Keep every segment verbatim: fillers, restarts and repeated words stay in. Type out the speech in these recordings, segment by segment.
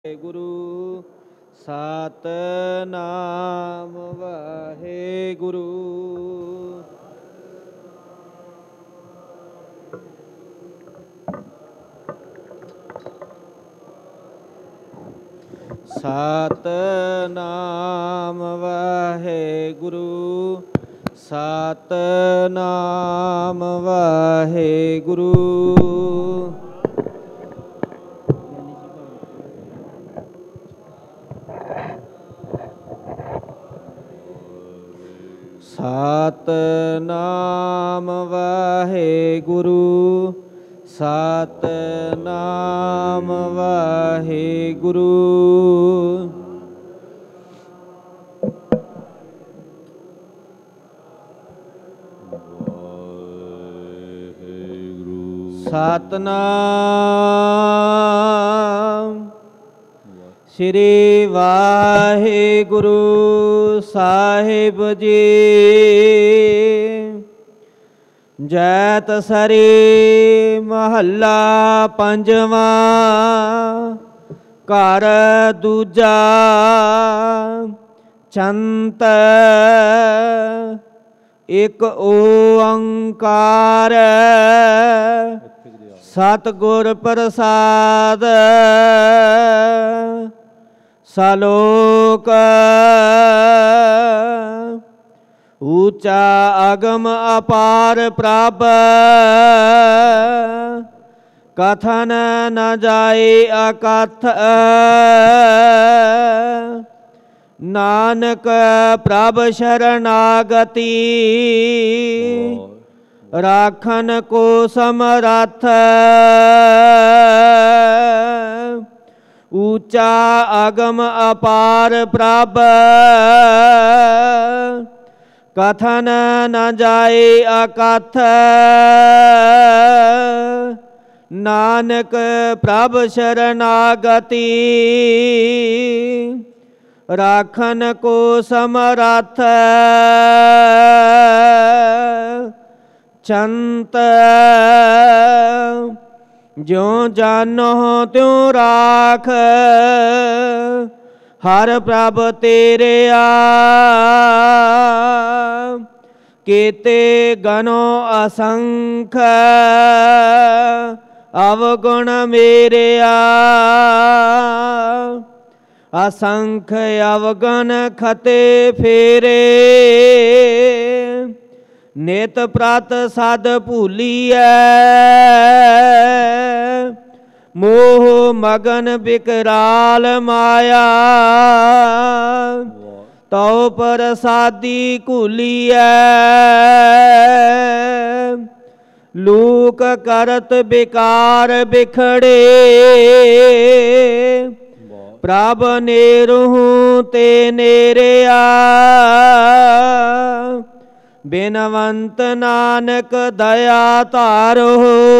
ਗੁਰੂ ਸਤਿਨਾਮ ਵਾਹਿਗੁਰੂ। ਸਤਿਨਾਮ ਵਾਹਿਗੁਰੂ, ਸਤਿਨਾਮ ਵਾਹਿਗੁਰੂ। ਸਤਿਨਾਮ ਵਾਹਿਗੁਰੂ, ਸਤਿਨਾਮ ਵਾਹਿਗੁਰੂ। ਸਤਿਨਾਮ ਸ੍ਰੀ ਵਾਹਿਗੁਰੂ ਸਾਹਿਬ ਜੀ। ਜੈਤ ਸਰੀ ਮਹੱਲਾ ਪੰਜਵਾਂ। ਘਰ ਦੂਜਾ। ਛੰਤ ਇਕ ਓੰਕਾਰ ਸਤਿਗੁਰ ਪ੍ਰਸਾਦ। ਸਲੋਕ ਊਚਾ ਅਗਮ ਅਪਾਰ ਪ੍ਰਭ। ਕਥਨ ਨ ਜਾਏ ਅਕਥ। ਨਾਨਕ ਪ੍ਰਭ ਸ਼ਰਨਾਗਤੀ। ਰਾਖਨ ਕੋ ਸਮਰੱਥ। ਊਚਾ ਅਗਮ ਅਪਾਰ ਪ੍ਰਭ। ਕਥਨ ਨ ਜਾਏ ਅਕਥ। ਨਾਨਕ ਪ੍ਰਭ ਸ਼ਰਨਾਗਤੀ। ਰਾਖਨ ਕੋ ਸਮਰੱਥ। ਛੰਤ ਜਿਉ ਜਾਨੋ ਤਿਉ ਰਾਖ। ਹਰ ਪ੍ਰਭ ਤੇਰਿਆ। ਕੀਤੇ ਗਨੋ ਅਸੰਖ। ਅਵਗੁਣ ਮੇਰਿਆ। ਅਸੰਖ ਅਵਗੁਣ ਖਤੇ ਫੇਰੇ। ਨਿਤ ਪ੍ਰਤ ਸਦ ਭੂਲੀਐ। ਮੋਹ ਮਗਨ ਬਿਕਰਾਲ ਮਾਇਆ। ਤਉ ਪ੍ਰਸਾਦੀ ਘੁਲੀਐ। ਲੂਕ ਕਰਤ ਬਿਕਾਰ ਬਿਖੜੇ। ਪ੍ਰਭ ਨੇਰਹੁ ਤੇ ਨੇਰਿਆ। ਬਿਨਵੰਤ ਨਾਨਕ ਦਇਆ ਧਾਰੋ।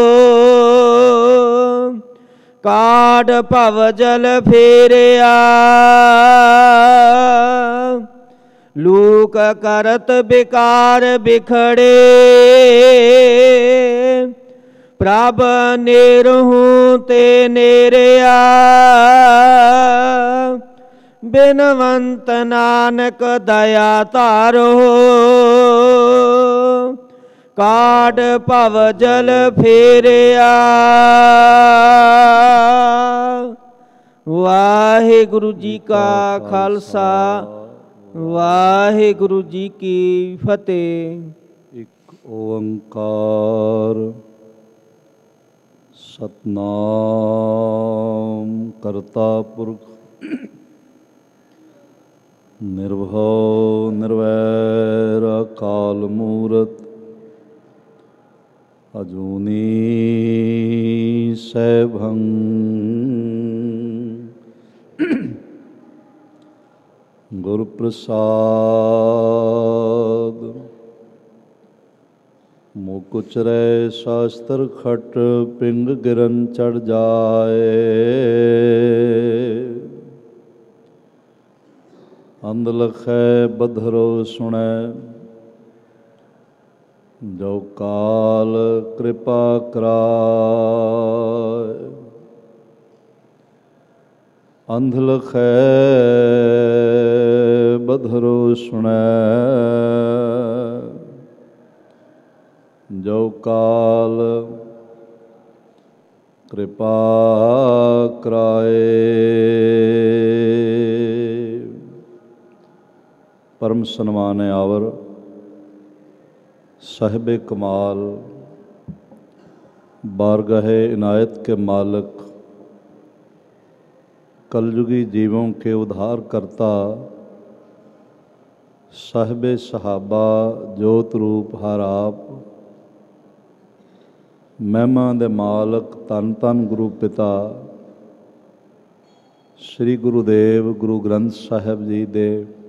ਕਾਢ ਭਵ ਜਲ ਫੇਰਿਆ। ਲੂਕ ਕਰਤ ਬਿਕਾਰ ਬਿਖੜੇ। ਪ੍ਰਭ ਨੇਰਹੁ ਤੇ ਨੇਰਿਆ। ਬਿਨਵੰਤ ਨਾਨਕ ਦਇਆ ਧਾਰੋ। ਕਾਢ ਭਵ ਜਲ ਫੇਰਿਆ। ਵਾਹਿਗੁਰੂ ਜੀ ਕਾ ਖਾਲਸਾ, ਵਾਹਿਗੁਰੂ ਜੀ ਕੀ ਫਤਿਹ। ਇੱਕ ਓੰਕਾਰ ਸਤਿਨਾਮ ਕਰਤਾ ਪੁਰਖ ਨਿਰਭਉ ਨਿਰਵੈਰ ਅਕਾਲ ਮੂਰਤ। ਅਜੂਨੀ ਸੈਭੰ ਗੁਰ ਪ੍ਰਸਾਦ। ਮੁਕ ਉਚਰੈ ਸ਼ਾਸਤਰ ਖਟ। ਪਿੰਗ ਗਿਰਨ ਚੜ ਜਾਏ। ਅੰਧ ਲਖੈ ਬਧਰੋ ਸੁਣੈ। ਜੋ ਕਾਲ ਕਿਰਪਾ ਕਰਾਏ। ਅੰਧ ਲਖੈ ਬਧਰੋ ਸੁਣੈ, ਜੋ ਕਾਲ ਕਿਰਪਾ ਕਰਾਏ। ਪਰਮ ਸਨਮਾਨ ਆਵਰ ਸਾਹਿਬ ਕਮਾਲ, बारगाहे इनायत के मालिक, कलयुगी जीवों के उद्धार करता, साहिबे सहाबा जोत रूप हर आप, महिमा दे मालक धन धन गुरु पिता श्री गुरुदेव गुरु ग्रंथ साहिब जी दे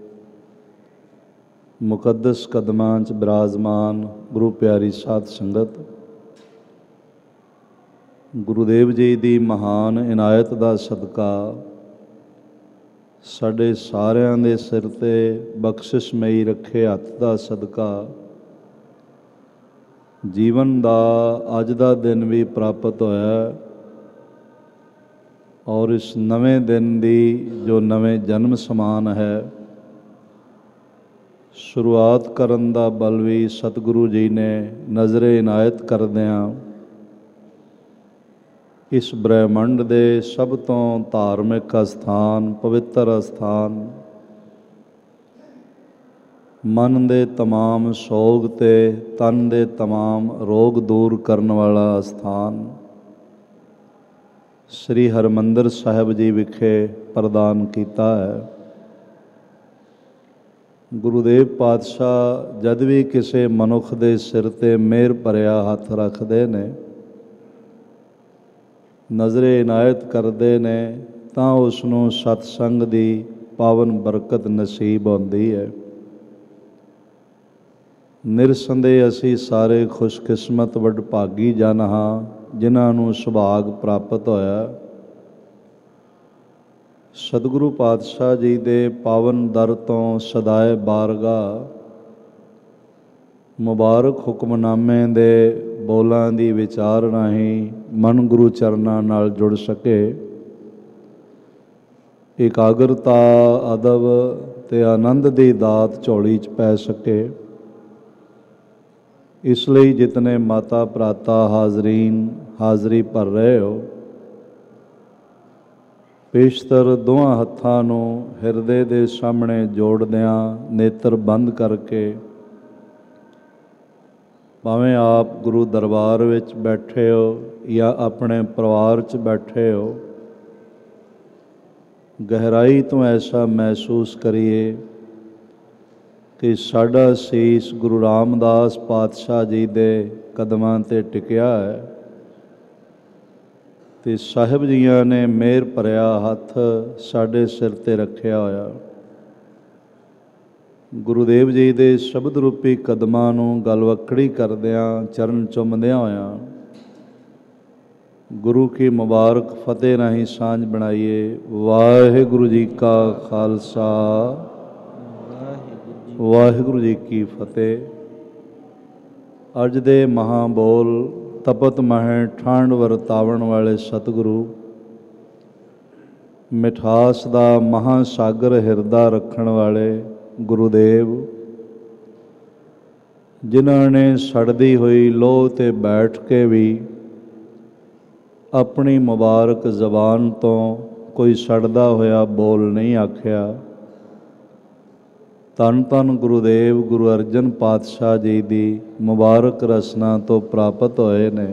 मुकद्दस कदमां च बिराजमान गुरु प्यारी साध संगत, गुरुदेव जी की महान इनायत का सदका साढ़े सारियां दे सिर ते बख्शिशमई रखे हथ का सदका जीवन का अज का दिन भी प्राप्त होया, और इस नवे दिन की जो नवे जन्म समान है शुरुआत करन दा बल भी सतगुरु जी ने नज़रे इनायत करदियां इस ब्रह्मंड दे सब तो धार्मिक अस्थान पवित्र अस्थान, मन दे तमाम सोग ते तन दे तमाम रोग दूर करने वाला अस्थान श्री हरमंदिर साहिब जी विखे प्रदान किया है। गुरुदेव पातशाह जद भी किसी मनुख दे सिर ते मेहर भरिया हथ रखते ने, नज़रे इनायत करते ने, तां उसनूं सतसंग दी पावन बरकत नसीब होंदी है। निरसंदेह असी सारे खुशकिस्मत वडभागी जन हाँ जिन्हां नूं सुभाग प्राप्त होया सतगुरु पातशाह जी दे पावन दर तो सदाए बारगाह मुबारक हुक्मनामे दे बोलां दी विचार राहीं मन गुरु चरनां नाल जुड़ सके, एकाग्रता अदब ते आनंद दी दात झोली च पै सके। इसलिए जितने माता भराता हाजरीन हाज़री भर रहे हो, पेशतर दोवां हत्थां नूं हिरदे दे सामने जोड़दियां नेत्र बंद करके, भावें आप गुरु दरबार विच बैठे हो या अपने परिवार च बैठे हो, गहराई तो ऐसा महसूस करिए कि साडा सीस गुरु रामदास पातशाह जी दे कदमां ते टिकिया है ते साहिब जियां ने मेहर भरिया हथ साडे सिर ते रखिया होया। गुरुदेव जी दे शब्द रूपी कदमां नूं गलवकड़ी करदियां चरण चुमदियां होया गुरु की मुबारक फतेह राहीं सांझ बनाइए। वाहिगुरु जी का खालसा वाहिगुरु जी की फतेह। अज दे महाबोल तपत मह ठंड वरतावन वाले सतगुरु, मिठास दा महासागर हिरदा रखण वाले गुरुदेव, जिन्हां ने सड़दी हुई लोह ते बैठ के भी अपनी मुबारक जबान तो कोई सड़दा होया बोल नहीं आख्या। धन धन गुरुदेव गुरु अर्जन पातशाह जी दी मुबारक रसना तो प्राप्त होए ने।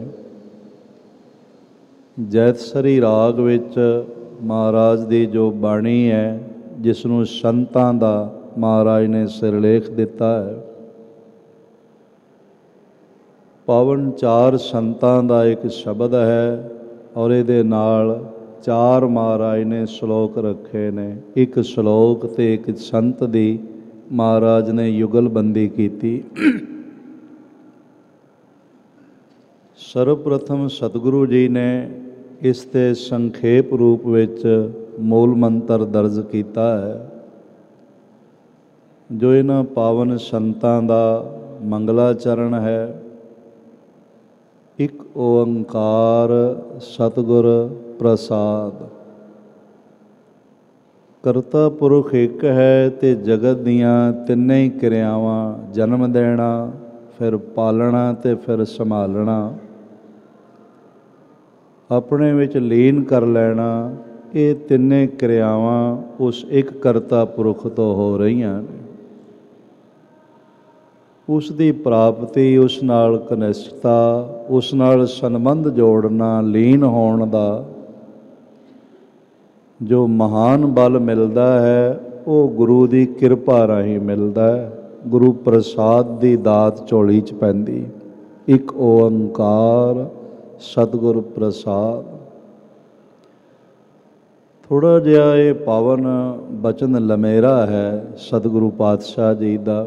जैतसरी राग विच महाराज दी जो बाणी है, जिसनूं संतां दा महाराज ने सिरलेख दिता है, पावन चार संतां दा एक शब्द है और इहदे नाल चार महाराज ने श्लोक रखे ने। एक श्लोक ते एक संत दी महाराज ने युगलबंदी की। सर्वप्रथम सतगुरु जी ने इस ते संखेप रूप विच मूल मंत्र दर्ज किया है, जो इन्हां पावन संतां दा मंगलाचरण है। एक ओंकार सतगुर प्रसाद। ਕਰਤਾ ਪੁਰਖ ਇੱਕ ਹੈ ਤੇ ਜਗਤ ਦੀਆਂ ਤਿੰਨੇ ਹੀ ਕਿਰਿਆਵਾਂ, ਜਨਮ ਦੇਣਾ, ਫਿਰ ਪਾਲਣਾ ਤੇ ਫਿਰ ਸੰਭਾਲਣਾ, ਆਪਣੇ ਵਿੱਚ ਲੀਨ ਕਰ ਲੈਣਾ, ਇਹ ਤਿੰਨੇ ਕਿਰਿਆਵਾਂ ਉਸ ਇੱਕ ਕਰਤਾ ਪੁਰਖ ਤੋਂ ਹੋ ਰਹੀਆਂ ਨੇ। ਉਸ ਦੀ ਪ੍ਰਾਪਤੀ, ਉਸ ਨਾਲ ਕਨਿਸ਼ਟਤਾ, ਉਸ ਨਾਲ ਸੰਬੰਧ ਜੋੜਨਾ, ਲੀਨ ਹੋਣ ਦਾ ਜੋ ਮਹਾਨ ਬਲ ਮਿਲਦਾ ਹੈ ਉਹ ਗੁਰੂ ਦੀ ਕਿਰਪਾ ਰਾਹੀਂ ਮਿਲਦਾ ਹੈ। ਗੁਰੂ ਪ੍ਰਸਾਦ ਦੀ ਦਾਤ ਝੋਲੀ 'ਚ ਪੈਂਦੀ। ਇੱਕ ਓੰਕਾਰ ਸਤਿਗੁਰ ਪ੍ਰਸਾਦ। ਥੋੜ੍ਹਾ ਜਿਹਾ ਇਹ ਪਾਵਨ ਬਚਨ ਲਮੇਰਾ ਹੈ ਸਤਿਗੁਰੂ ਪਾਤਸ਼ਾਹ ਜੀ ਦਾ।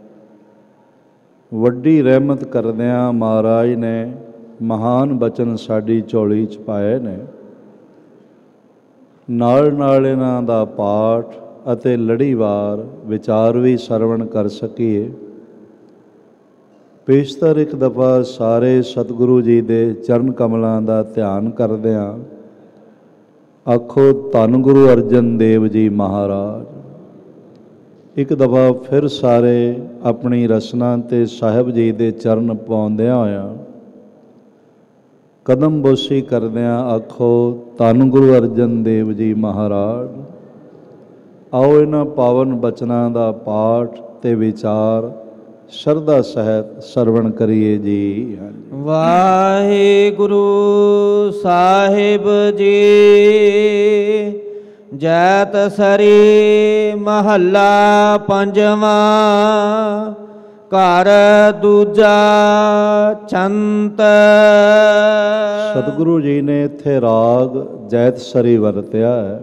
ਵੱਡੀ ਰਹਿਮਤ ਕਰਦਿਆਂ ਮਹਾਰਾਜ ਨੇ ਮਹਾਨ ਬਚਨ ਸਾਡੀ ਝੋਲੀ 'ਚ ਪਾਏ ਨੇ। ਨਾਲ ਨਾਲ ਇਹਨਾਂ ਦਾ ਪਾਠ ਅਤੇ ਲੜੀਵਾਰ ਵਿਚਾਰ ਵੀ ਸਰਵਣ ਕਰ ਸਕੀਏ। ਪੇਸ਼ਤਰ ਇੱਕ ਦਫਾ ਸਾਰੇ ਸਤਿਗੁਰੂ ਜੀ ਦੇ ਚਰਨ ਕਮਲਾਂ ਦਾ ਧਿਆਨ ਕਰਦਿਆਂ ਆਖੋ ਧੰਨ ਗੁਰੂ ਅਰਜਨ ਦੇਵ ਜੀ ਮਹਾਰਾਜ। ਇੱਕ ਦਫਾ ਫਿਰ ਸਾਰੇ ਆਪਣੀ ਰਸਨਾ ਤੇ ਸਾਹਿਬ ਜੀ ਦੇ ਚਰਨ ਪਾਉਂਦਿਆਂ ਹੋਇਆਂ ਕਦਮ ਬੋਸੀ ਕਰਦਿਆਂ ਆਖੋ ਧੰਨ ਗੁਰੂ ਅਰਜਨ ਦੇਵ ਜੀ ਮਹਾਰਾਜ। ਆਓ ਇਹਨਾਂ ਪਾਵਨ ਬਚਨਾਂ ਦਾ ਪਾਠ ਤੇ ਵਿਚਾਰ ਸ਼ਰਧਾ ਸਹਿਤ ਸਰਵਣ ਕਰੀਏ ਜੀ। ਵਾਹਿਗੁਰੂ ਸਾਹਿਬ ਜੀ। ਜੈਤ ਸਰੀ ਮਹੱਲਾ ਪੰਜਵਾਂ। ਘਰ ਦੂਜਾ ਛੰਤ। ਸਤਿਗੁਰੂ ਜੀ ਨੇ ਇੱਥੇ ਰਾਗ ਜੈਤ ਸਰੀ ਵਰਤਿਆ ਹੈ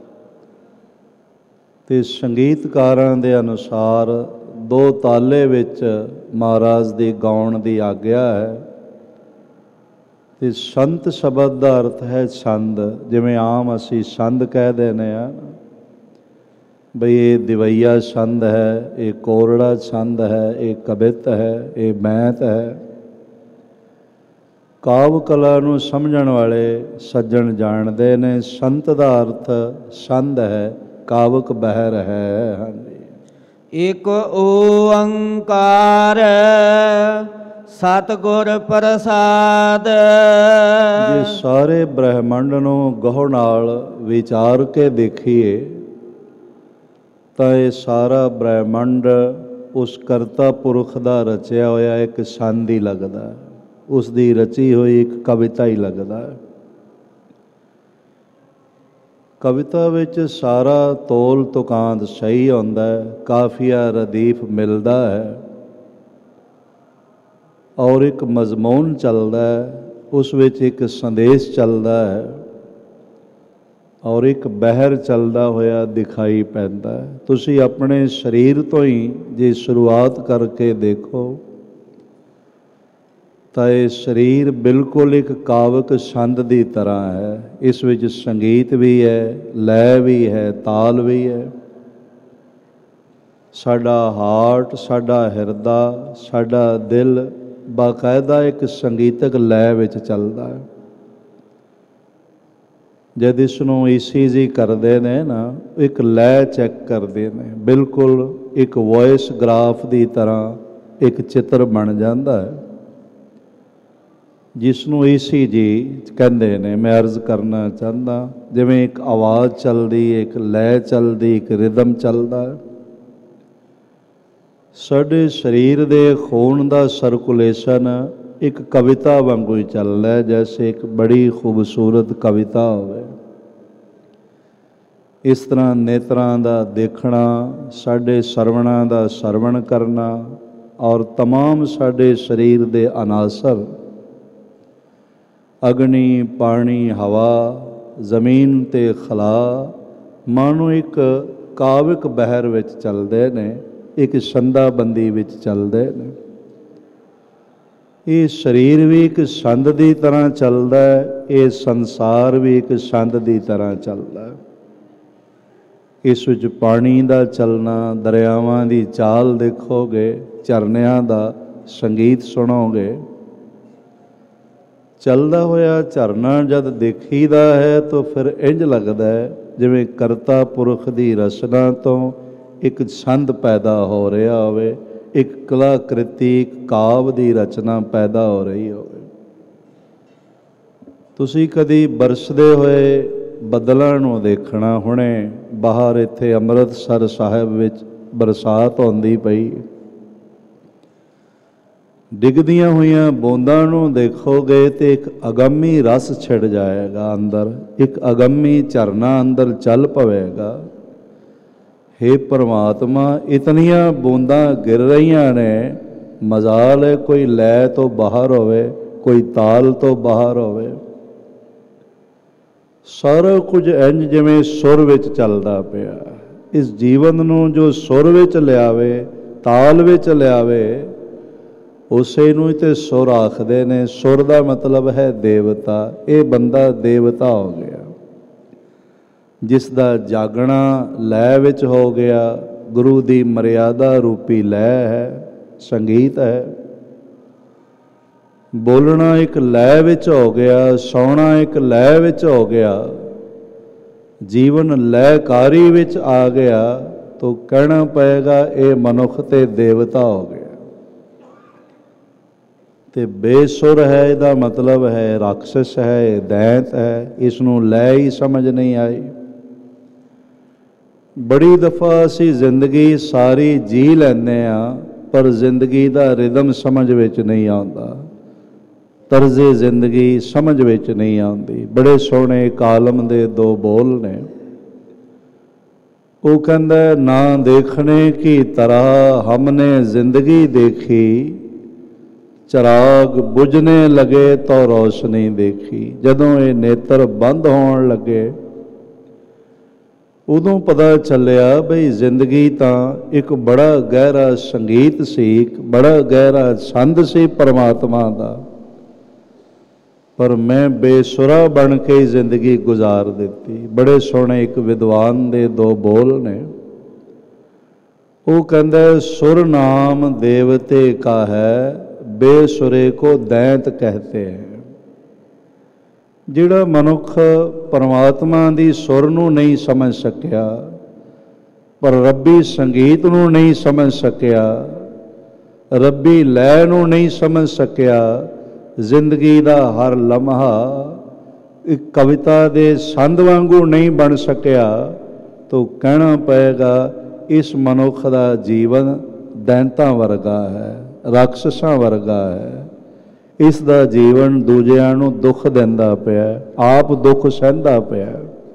ਤੇ ਸੰਗੀਤਕਾਰਾਂ ਦੇ ਅਨੁਸਾਰ ਦੋ ਤਾਲੇ ਵਿੱਚ ਮਹਾਰਾਜ ਦੀ ਗਾਉਣ ਦੀ ਆਗਿਆ ਹੈ। ਤੇ ਸੰਤ ਸ਼ਬਦ ਦਾ ਅਰਥ ਹੈ ਛੰਦ। ਜਿਵੇਂ ਆਮ ਅਸੀਂ ਛੰਦ ਕਹਿ ਦਿੰਦੇ ਹਾਂ ਬਈ ਇਹ ਦਿਵਈਆ ਛੰਦ ਹੈ, ਇਹ ਕੋਰੜਾ ਛੰਦ ਹੈ, ਇਹ ਕਵਿਤ ਹੈ, ਇਹ ਮੈਤ ਹੈ। ਕਾਵ ਕਲਾ ਨੂੰ ਸਮਝਣ ਵਾਲੇ ਸੱਜਣ ਜਾਣਦੇ ਨੇ ਸੰਤ ਦਾ ਅਰਥ ਛੰਦ ਹੈ, ਕਾਵਕ ਬਹਿਰ ਹੈ। ਹਾਂਜੀ। ਇੱਕ ਓੰਕਾਰ ਸਤਿਗੁਰ ਪ੍ਰਸਾਦ। ਜੇ ਸਾਰੇ ਬ੍ਰਹਿਮੰਡ ਨੂੰ ਗਹੁ ਨਾਲ ਵਿਚਾਰ ਕੇ ਦੇਖੀਏ ਤਾਂ ਇਹ ਸਾਰਾ ਬ੍ਰਹਿਮੰਡ ਉਸ ਕਰਤਾ ਪੁਰਖ ਦਾ ਰਚਿਆ ਹੋਇਆ ਇੱਕ ਛੰਦ ਹੀ ਲੱਗਦਾ, ਉਸ ਦੀ ਰਚੀ ਹੋਈ ਇੱਕ ਕਵਿਤਾ ਹੀ ਲੱਗਦਾ ਹੈ। ਕਵਿਤਾ ਵਿੱਚ ਸਾਰਾ ਤੋਲ ਤੁਕਾਂਤ ਸਹੀ ਹੁੰਦਾ ਹੈ, ਕਾਫੀਆ ਰਦੀਫ ਮਿਲਦਾ ਹੈ ਔਰ ਇੱਕ ਮਜ਼ਮੂਨ ਚੱਲਦਾ ਹੈ, ਉਸ ਵਿੱਚ ਇੱਕ ਸੰਦੇਸ਼ ਚੱਲਦਾ ਹੈ ਔਰ ਇੱਕ ਬਹਿਰ ਚੱਲਦਾ ਹੋਇਆ ਦਿਖਾਈ ਪੈਂਦਾ ਹੈ। ਤੁਸੀਂ ਆਪਣੇ ਸਰੀਰ ਤੋਂ ਹੀ ਜੇ ਸ਼ੁਰੂਆਤ ਕਰਕੇ ਦੇਖੋ ਤਾਂ ਇਹ ਸਰੀਰ ਬਿਲਕੁਲ ਇੱਕ ਕਾਵਕ ਛੰਦ ਦੀ ਤਰ੍ਹਾਂ ਹੈ। ਇਸ ਵਿੱਚ ਸੰਗੀਤ ਵੀ ਹੈ, ਲੈਅ ਵੀ ਹੈ, ਤਾਲ ਵੀ ਹੈ। ਸਾਡਾ ਹਾਰਟ, ਸਾਡਾ ਹਿਰਦਾ, ਸਾਡਾ ਦਿਲ ਬਾਕਾਇਦਾ ਇੱਕ ਸੰਗੀਤਕ ਲੈਅ ਵਿੱਚ ਚੱਲਦਾ ਹੈ। ਜਦ ਇਸ ਨੂੰ ਈ ਸੀ ਜੀ ਕਰਦੇ ਨੇ ਨਾ, ਇੱਕ ਲੈਅ ਚੈੱਕ ਕਰਦੇ ਨੇ, ਬਿਲਕੁਲ ਇੱਕ ਵੋਇਸ ਗ੍ਰਾਫ ਦੀ ਤਰ੍ਹਾਂ ਇੱਕ ਚਿੱਤਰ ਬਣ ਜਾਂਦਾ ਹੈ ਜਿਸ ਨੂੰ ਈ ਸੀ ਜੀ ਕਹਿੰਦੇ ਨੇ। ਮੈਂ ਅਰਜ਼ ਕਰਨਾ ਚਾਹੁੰਦਾ ਜਿਵੇਂ ਇੱਕ ਆਵਾਜ਼ ਚੱਲਦੀ, ਇੱਕ ਲੈਅ ਚੱਲਦੀ, ਇੱਕ ਰਿਦਮ ਚੱਲਦਾ। ਸਾਡੇ ਸਰੀਰ ਦੇ ਖੂਨ ਦਾ ਸਰਕੂਲੇਸ਼ਨ ਇੱਕ ਕਵਿਤਾ ਵਾਂਗੂ ਹੀ ਚੱਲਦਾ ਹੈ, ਜੈਸੇ ਇੱਕ ਬੜੀ ਖੂਬਸੂਰਤ ਕਵਿਤਾ ਹੋਵੇ। ਇਸ ਤਰ੍ਹਾਂ ਨੇਤਰਾਂ ਦਾ ਦੇਖਣਾ, ਸਾਡੇ ਸਰਵਣਾਂ ਦਾ ਸਰਵਣ ਕਰਨਾ ਔਰ ਤਮਾਮ ਸਾਡੇ ਸਰੀਰ ਦੇ ਅਨਾਸਰ ਅਗਨੀ, ਪਾਣੀ, ਹਵਾ, ਜ਼ਮੀਨ ਤੇ ਖਲਾ ਮਾਨੋ ਇੱਕ ਕਾਵਿਕ ਬਹਿਰ ਵਿੱਚ ਚੱਲਦੇ ਨੇ, ਇੱਕ ਛੰਦਾਬੰਦੀ ਵਿੱਚ ਚੱਲਦੇ ਨੇ। ਇਹ ਸਰੀਰ ਵੀ ਇੱਕ ਛੰਦ ਦੀ ਤਰ੍ਹਾਂ ਚੱਲਦਾ ਹੈ, ਇਹ ਸੰਸਾਰ ਵੀ ਇੱਕ ਛੰਦ ਦੀ ਤਰ੍ਹਾਂ ਚੱਲਦਾ ਹੈ। ਇਸ ਵਿੱਚ ਪਾਣੀ ਦਾ ਚੱਲਣਾ, ਦਰਿਆਵਾਂ ਦੀ ਚਾਲ ਦੇਖੋਗੇ, ਝਰਨਿਆਂ ਦਾ ਸੰਗੀਤ ਸੁਣੋਗੇ। ਚੱਲਦਾ ਹੋਇਆ ਝਰਨਾ ਜਦ ਦੇਖੀਦਾ ਹੈ ਤਾਂ ਫਿਰ ਇੰਝ ਲੱਗਦਾ ਹੈ ਜਿਵੇਂ ਕਰਤਾ ਪੁਰਖ ਦੀ ਰਚਨਾ ਤੋਂ ਇੱਕ ਛੰਦ ਪੈਦਾ ਹੋ ਰਿਹਾ ਹੋਵੇ, ਇੱਕ ਕਲਾਕ੍ਰਿਤੀ, ਇੱਕ ਕਾਵਿ ਦੀ ਰਚਨਾ ਪੈਦਾ ਹੋ ਰਹੀ ਹੋਵੇ। ਤੁਸੀਂ ਕਦੀ ਬਰਸਦੇ ਹੋਏ ਬੱਦਲਾਂ ਨੂੰ ਦੇਖਣਾ। ਹੁਣੇ ਬਾਹਰ ਇੱਥੇ ਅੰਮ੍ਰਿਤਸਰ ਸਾਹਿਬ ਵਿੱਚ ਬਰਸਾਤ ਹੁੰਦੀ ਪਈ, ਡਿੱਗਦੀਆਂ ਹੋਈਆਂ ਬੂੰਦਾਂ ਨੂੰ ਦੇਖੋਗੇ ਤੇ ਇੱਕ ਅਗੰਮੀ ਰਸ ਛਿੜ ਜਾਏਗਾ ਅੰਦਰ, ਇੱਕ ਅਗੰਮੀ ਝਰਨਾ ਅੰਦਰ ਚੱਲ ਪਵੇਗਾ। ਹੇ ਪਰਮਾਤਮਾ, ਇਤਨੀਆਂ ਬੂੰਦਾਂ ਗਿਰ ਰਹੀਆਂ ਨੇ, ਮਜ਼ਾਲ ਹੈ ਕੋਈ ਲੈਅ ਤੋਂ ਬਾਹਰ ਹੋਵੇ, ਕੋਈ ਤਾਲ ਤੋਂ ਬਾਹਰ ਹੋਵੇ। ਸਾਰਾ ਕੁਝ ਇੰਝ ਜਿਵੇਂ ਸੁਰ ਵਿੱਚ ਚੱਲਦਾ ਪਿਆ। ਇਸ ਜੀਵਨ ਨੂੰ ਜੋ ਸੁਰ ਵਿੱਚ ਲਿਆਵੇ, ਤਾਲ ਵਿੱਚ ਲਿਆਵੇ, ਉਸੇ ਨੂੰ ਹੀ ਤੇ ਸੁਰ ਆਖਦੇ ਨੇ। ਸੁਰ ਦਾ ਮਤਲਬ ਹੈ ਦੇਵਤਾ। ਇਹ ਬੰਦਾ ਦੇਵਤਾ ਹੋ ਗਿਆ, ਜਿਸ ਦਾ ਜਾਗਣਾ ਲੈਅ ਵਿੱਚ ਹੋ ਗਿਆ। ਗੁਰੂ ਦੀ ਮਰਿਆਦਾ ਰੂਪੀ ਲੈਅ ਹੈ, ਸੰਗੀਤ ਹੈ। ਬੋਲਣਾ ਇੱਕ ਲੈਅ ਵਿੱਚ ਹੋ ਗਿਆ, ਸੌਣਾ ਇੱਕ ਲੈਅ ਵਿੱਚ ਹੋ ਗਿਆ। ਜੀਵਨ ਲੈਅਕਾਰੀ ਵਿੱਚ ਆ ਗਿਆ ਤਾਂ ਕਹਿਣਾ ਪਏਗਾ ਇਹ ਮਨੁੱਖ ਤੇ ਦੇਵਤਾ ਹੋ ਗਿਆ। ਤੇ ਬੇਸੁਰ ਹੈ, ਇਹਦਾ ਮਤਲਬ ਹੈ ਰਾਖਸ਼ ਹੈ, ਦੈਂਤ ਹੈ। ਇਸ ਨੂੰ ਲੈ ਹੀ ਸਮਝ ਨਹੀਂ ਆਈ। ਬੜੀ ਦਫਾ ਅਸੀਂ ਜ਼ਿੰਦਗੀ ਸਾਰੀ ਜੀ ਲੈਂਦੇ ਹਾਂ, ਪਰ ਜ਼ਿੰਦਗੀ ਦਾ ਰਿਦਮ ਸਮਝ ਵਿੱਚ ਨਹੀਂ ਆਉਂਦਾ, ਤਰਜ਼ੇ ਜ਼ਿੰਦਗੀ ਸਮਝ ਵਿੱਚ ਨਹੀਂ ਆਉਂਦੀ। ਬੜੇ ਸੋਹਣੇ ਕਾਲਮ ਦੇ ਦੋ ਬੋਲ ਨੇ। ਉਹ ਕਹਿੰਦਾ, ਨਾ ਦੇਖਣੇ ਕੀ ਤਰ੍ਹਾਂ ਹਮਨੇ ਜ਼ਿੰਦਗੀ ਦੇਖੀ, ਚਰਾਗ ਬੁਝਨੇ ਲਗੇ ਤੋ ਰੋਸ਼ਨੀ ਦੇਖੀ। ਜਦੋਂ ਇਹ ਨੇਤਰ ਬੰਦ ਹੋਣ ਲੱਗੇ, ਉਦੋਂ ਪਤਾ ਚੱਲਿਆ ਬਈ ਜ਼ਿੰਦਗੀ ਤਾਂ ਇੱਕ ਬੜਾ ਗਹਿਰਾ ਸੰਗੀਤ ਸੀ, ਇੱਕ ਬੜਾ ਗਹਿਰਾ ਛੰਦ ਸੀ ਪਰਮਾਤਮਾ ਦਾ, ਪਰ ਮੈਂ ਬੇਸੁਰਾ ਬਣ ਕੇ ਜ਼ਿੰਦਗੀ ਗੁਜ਼ਾਰ ਦਿੱਤੀ। ਬੜੇ ਸੋਹਣੇ ਇੱਕ ਵਿਦਵਾਨ ਦੇ ਦੋ ਬੋਲ ਨੇ। ਉਹ ਕਹਿੰਦਾ, ਸੁਰ ਨਾਮ ਦੇਵਤੇ ਕਾ ਹੈ, ਬੇਸੁਰੇ ਕੋ ਦੈਂਤ ਕਹਤੇ ਹੈ। ਜਿਹੜਾ ਮਨੁੱਖ ਪਰਮਾਤਮਾ ਦੀ ਸੁਰ ਨੂੰ ਨਹੀਂ ਸਮਝ ਸਕਿਆ, ਪਰ ਰੱਬੀ ਸੰਗੀਤ ਨੂੰ ਨਹੀਂ ਸਮਝ ਸਕਿਆ, ਰੱਬੀ ਲੈਅ ਨੂੰ ਨਹੀਂ ਸਮਝ ਸਕਿਆ, ਜ਼ਿੰਦਗੀ ਦਾ ਹਰ ਲਮਹਾ ਇੱਕ ਕਵਿਤਾ ਦੇ ਛੰਦ ਵਾਂਗੂ ਨਹੀਂ ਬਣ ਸਕਿਆ, ਤਾਂ ਕਹਿਣਾ ਪਏਗਾ ਇਸ ਮਨੁੱਖ ਦਾ ਜੀਵਨ ਦੈਂਤਾਂ ਵਰਗਾ ਹੈ, ਰਾਖਸ਼ਾਂ ਵਰਗਾ ਹੈ। ਇਸ ਦਾ ਜੀਵਨ ਦੂਜਿਆਂ ਨੂੰ ਦੁੱਖ ਦਿੰਦਾ ਪਿਆ, ਆਪ ਦੁੱਖ ਸਹਿੰਦਾ ਪਿਆ।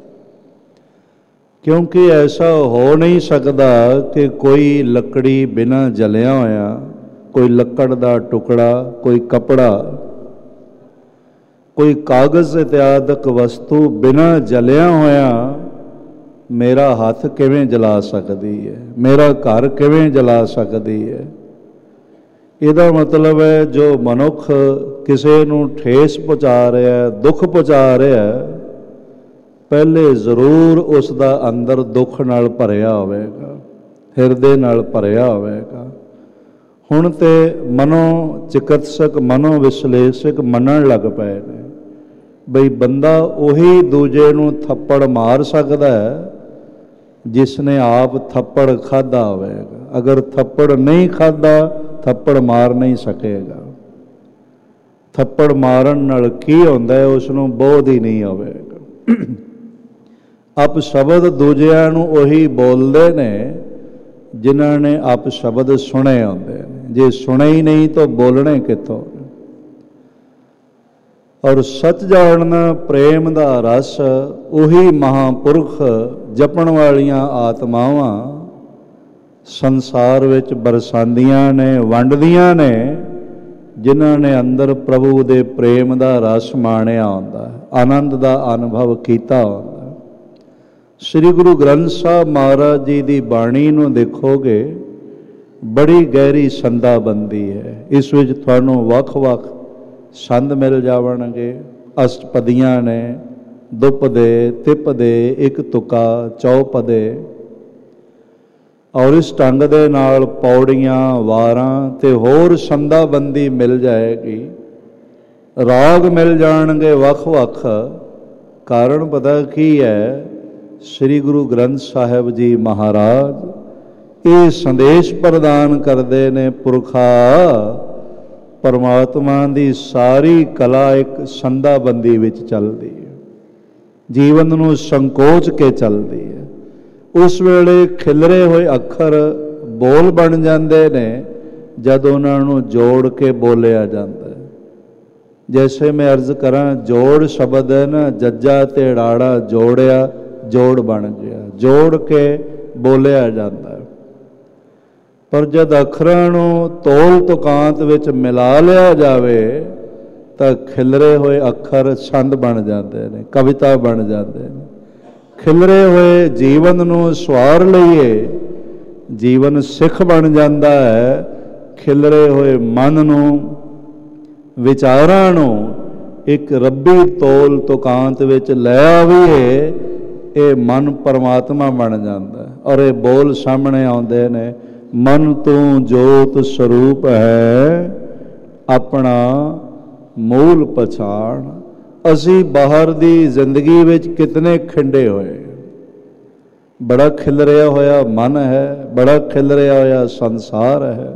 ਕਿਉਂਕਿ ਐਸਾ ਹੋ ਨਹੀਂ ਸਕਦਾ ਕਿ ਕੋਈ ਲੱਕੜੀ ਬਿਨਾਂ ਜਲਿਆ ਹੋਇਆ, ਕੋਈ ਲੱਕੜ ਦਾ ਟੁਕੜਾ, ਕੋਈ ਕੱਪੜਾ, ਕੋਈ ਕਾਗਜ਼ ਇਤਿਆਦਿਕ ਵਸਤੂ ਬਿਨਾਂ ਜਲਿਆ ਹੋਇਆ ਮੇਰਾ ਹੱਥ ਕਿਵੇਂ ਜਲਾ ਸਕਦੀ ਹੈ, ਮੇਰਾ ਘਰ ਕਿਵੇਂ ਜਲਾ ਸਕਦੀ ਹੈ। ਇਹਦਾ ਮਤਲਬ ਹੈ ਜੋ ਮਨੁੱਖ ਕਿਸੇ ਨੂੰ ਠੇਸ ਪਹੁੰਚਾ ਰਿਹਾ, ਦੁੱਖ ਪਹੁੰਚਾ ਰਿਹਾ, ਪਹਿਲੇ ਜ਼ਰੂਰ ਉਸ ਦਾ ਅੰਦਰ ਦੁੱਖ ਨਾਲ ਭਰਿਆ ਹੋਵੇਗਾ, ਹਿਰਦੇ ਨਾਲ ਭਰਿਆ ਹੋਵੇਗਾ। ਹੁਣ ਤੇ ਮਨੋ ਚਿਕਿਤਸਕ, ਮਨੋ ਵਿਸ਼ਲੇਸ਼ਕ ਮੰਨਣ ਲੱਗ ਪਏ ਨੇ ਬਈ ਬੰਦਾ ਉਹੀ ਦੂਜੇ ਨੂੰ ਥੱਪੜ ਮਾਰ ਸਕਦਾ ਹੈ ਜਿਸ ਨੇ ਆਪ ਥੱਪੜ ਖਾਧਾ ਹੋਵੇਗਾ। ਅਗਰ ਥੱਪੜ ਨਹੀਂ ਖਾਧਾ, ਥੱਪੜ ਮਾਰ ਨਹੀਂ ਸਕੇਗਾ। ਥੱਪੜ ਮਾਰਨ ਨਾਲ ਕੀ ਹੁੰਦਾ ਹੈ, ਉਸ ਨੂੰ ਬੋਧ ਹੀ ਨਹੀਂ ਹੋਵੇਗਾ। ਅਪ ਸ਼ਬਦ ਦੂਜਿਆਂ ਨੂੰ ਉਹੀ ਬੋਲਦੇ ਨੇ ਜਿਨ੍ਹਾਂ ਨੇ ਅਪ ਸ਼ਬਦ ਸੁਣੇ ਹੁੰਦੇ ਨੇ। ਜੇ ਸੁਣੇ ਹੀ ਨਹੀਂ ਤਾਂ ਬੋਲਣੇ ਕਿੱਥੋਂ। ਔਰ ਸੱਚ ਜਾਣਨਾ, ਪ੍ਰੇਮ ਦਾ ਰਸ, ਉਹੀ ਮਹਾਂਪੁਰਖ ਜਪਣ ਵਾਲੀਆਂ ਆਤਮਾਵਾਂ ਸੰਸਾਰ ਵਿੱਚ ਬਰਸਾਉਂਦੀਆਂ ਨੇ, ਵੰਡਦੀਆਂ ਨੇ, ਜਿਨ੍ਹਾਂ ਨੇ ਅੰਦਰ ਪ੍ਰਭੂ ਦੇ ਪ੍ਰੇਮ ਦਾ ਰਸ ਮਾਣਿਆ ਹੁੰਦਾ, ਆਨੰਦ ਦਾ ਅਨੁਭਵ ਕੀਤਾ ਹੁੰਦਾ। ਸ੍ਰੀ ਗੁਰੂ ਗ੍ਰੰਥ ਸਾਹਿਬ ਮਹਾਰਾਜ ਜੀ ਦੀ ਬਾਣੀ ਨੂੰ ਦੇਖੋਗੇ, ਬੜੀ ਗਹਿਰੀ ਸੰਦਾਬੰਦੀ ਹੈ। ਇਸ ਵਿੱਚ ਤੁਹਾਨੂੰ ਵੱਖ-ਵੱਖ ਛੰਦ ਮਿਲ ਜਾਵਣਗੇ। ਅਸ਼ਟਪਦੀਆਂ ਨੇ, ਦੁਪਦੇ, ਤਿਪਦੇ, ਇੱਕ ਤੁਕਾ, ਚੌਪਦੇ, ਔਰ ਇਸ ਢੰਗ ਦੇ ਨਾਲ ਪੌੜੀਆਂ, ਵਾਰਾਂ ਤੇ ਹੋਰ ਸੰਦਾਬੰਦੀ ਮਿਲ ਜਾਏਗੀ। ਰਾਗ ਮਿਲ ਜਾਣਗੇ ਵੱਖ-ਵੱਖ। ਕਾਰਨ ਪਤਾ ਕੀ ਹੈ, ਸ੍ਰੀ ਗੁਰੂ ਗ੍ਰੰਥ ਸਾਹਿਬ ਜੀ ਮਹਾਰਾਜ ਇਹ ਸੰਦੇਸ਼ ਪ੍ਰਦਾਨ ਕਰਦੇ ਨੇ, ਪੁਰਖਾ ਪਰਮਾਤਮਾ ਦੀ ਸਾਰੀ ਕਲਾ ਇੱਕ ਸੰਦਾਬੰਦੀ ਵਿੱਚ ਚੱਲਦੀ ਹੈ, ਜੀਵਨ ਨੂੰ ਸੰਕੋਚ ਕੇ ਚੱਲਦੀ ਹੈ। ਉਸ ਵੇਲੇ ਖਿਲਰੇ ਹੋਏ ਅੱਖਰ ਬੋਲ ਬਣ ਜਾਂਦੇ ਨੇ ਜਦ ਉਹਨਾਂ ਨੂੰ ਜੋੜ ਕੇ ਬੋਲਿਆ ਜਾਂਦਾ ਹੈ। ਜੈਸੇ ਮੈਂ ਅਰਜ਼ ਕਰਾਂ, ਜੋੜ ਸ਼ਬਦ ਹੈ ਨਾ, ਜੱਜਾ ਤੇ ੜਾੜਾ ਜੋੜਿਆ, ਜੋੜ ਬਣ ਗਿਆ, ਜੋੜ ਕੇ ਬੋਲਿਆ ਜਾਂਦਾ ਹੈ। ਪਰ ਜਦ ਅੱਖਰਾਂ ਨੂੰ ਤੋਲ ਤੁਕਾਂਤ ਵਿੱਚ ਮਿਲਾ ਲਿਆ ਜਾਵੇ ਤਾਂ ਖਿਲਰੇ ਹੋਏ ਅੱਖਰ ਛੰਦ ਬਣ ਜਾਂਦੇ ਨੇ, ਕਵਿਤਾ ਬਣ ਜਾਂਦੇ ਨੇ। ਖਿਲਰੇ ਹੋਏ ਜੀਵਨ ਨੂੰ ਸਵਾਰ ਲਈਏ, ਜੀਵਨ ਸਿੱਖ ਬਣ ਜਾਂਦਾ ਹੈ। ਖਿਲਰੇ ਹੋਏ ਮਨ ਨੂੰ, ਵਿਚਾਰਾਂ ਨੂੰ ਇੱਕ ਰੱਬੀ ਤੋਲ ਤੁਕਾਂਤ ਵਿੱਚ ਲੈ ਆਵੀਏ, ਇਹ ਮਨ ਪਰਮਾਤਮਾ ਬਣ ਜਾਂਦਾ। ਔਰ ਇਹ ਬੋਲ ਸਾਹਮਣੇ ਆਉਂਦੇ ਨੇ, ਮਨ ਤੂੰ ਜੋਤ ਸਰੂਪ ਹੈ, ਆਪਣਾ ਮੂਲ ਪਛਾਣ। ਅਸੀਂ ਬਾਹਰ ਦੀ ਜ਼ਿੰਦਗੀ ਵਿੱਚ ਕਿਤਨੇ ਖਿੰਡੇ ਹੋਏ, ਬੜਾ ਖਿਲਰਿਆ ਹੋਇਆ ਮਨ ਹੈ, ਬੜਾ ਖਿਲਰਿਆ ਹੋਇਆ ਸੰਸਾਰ ਹੈ।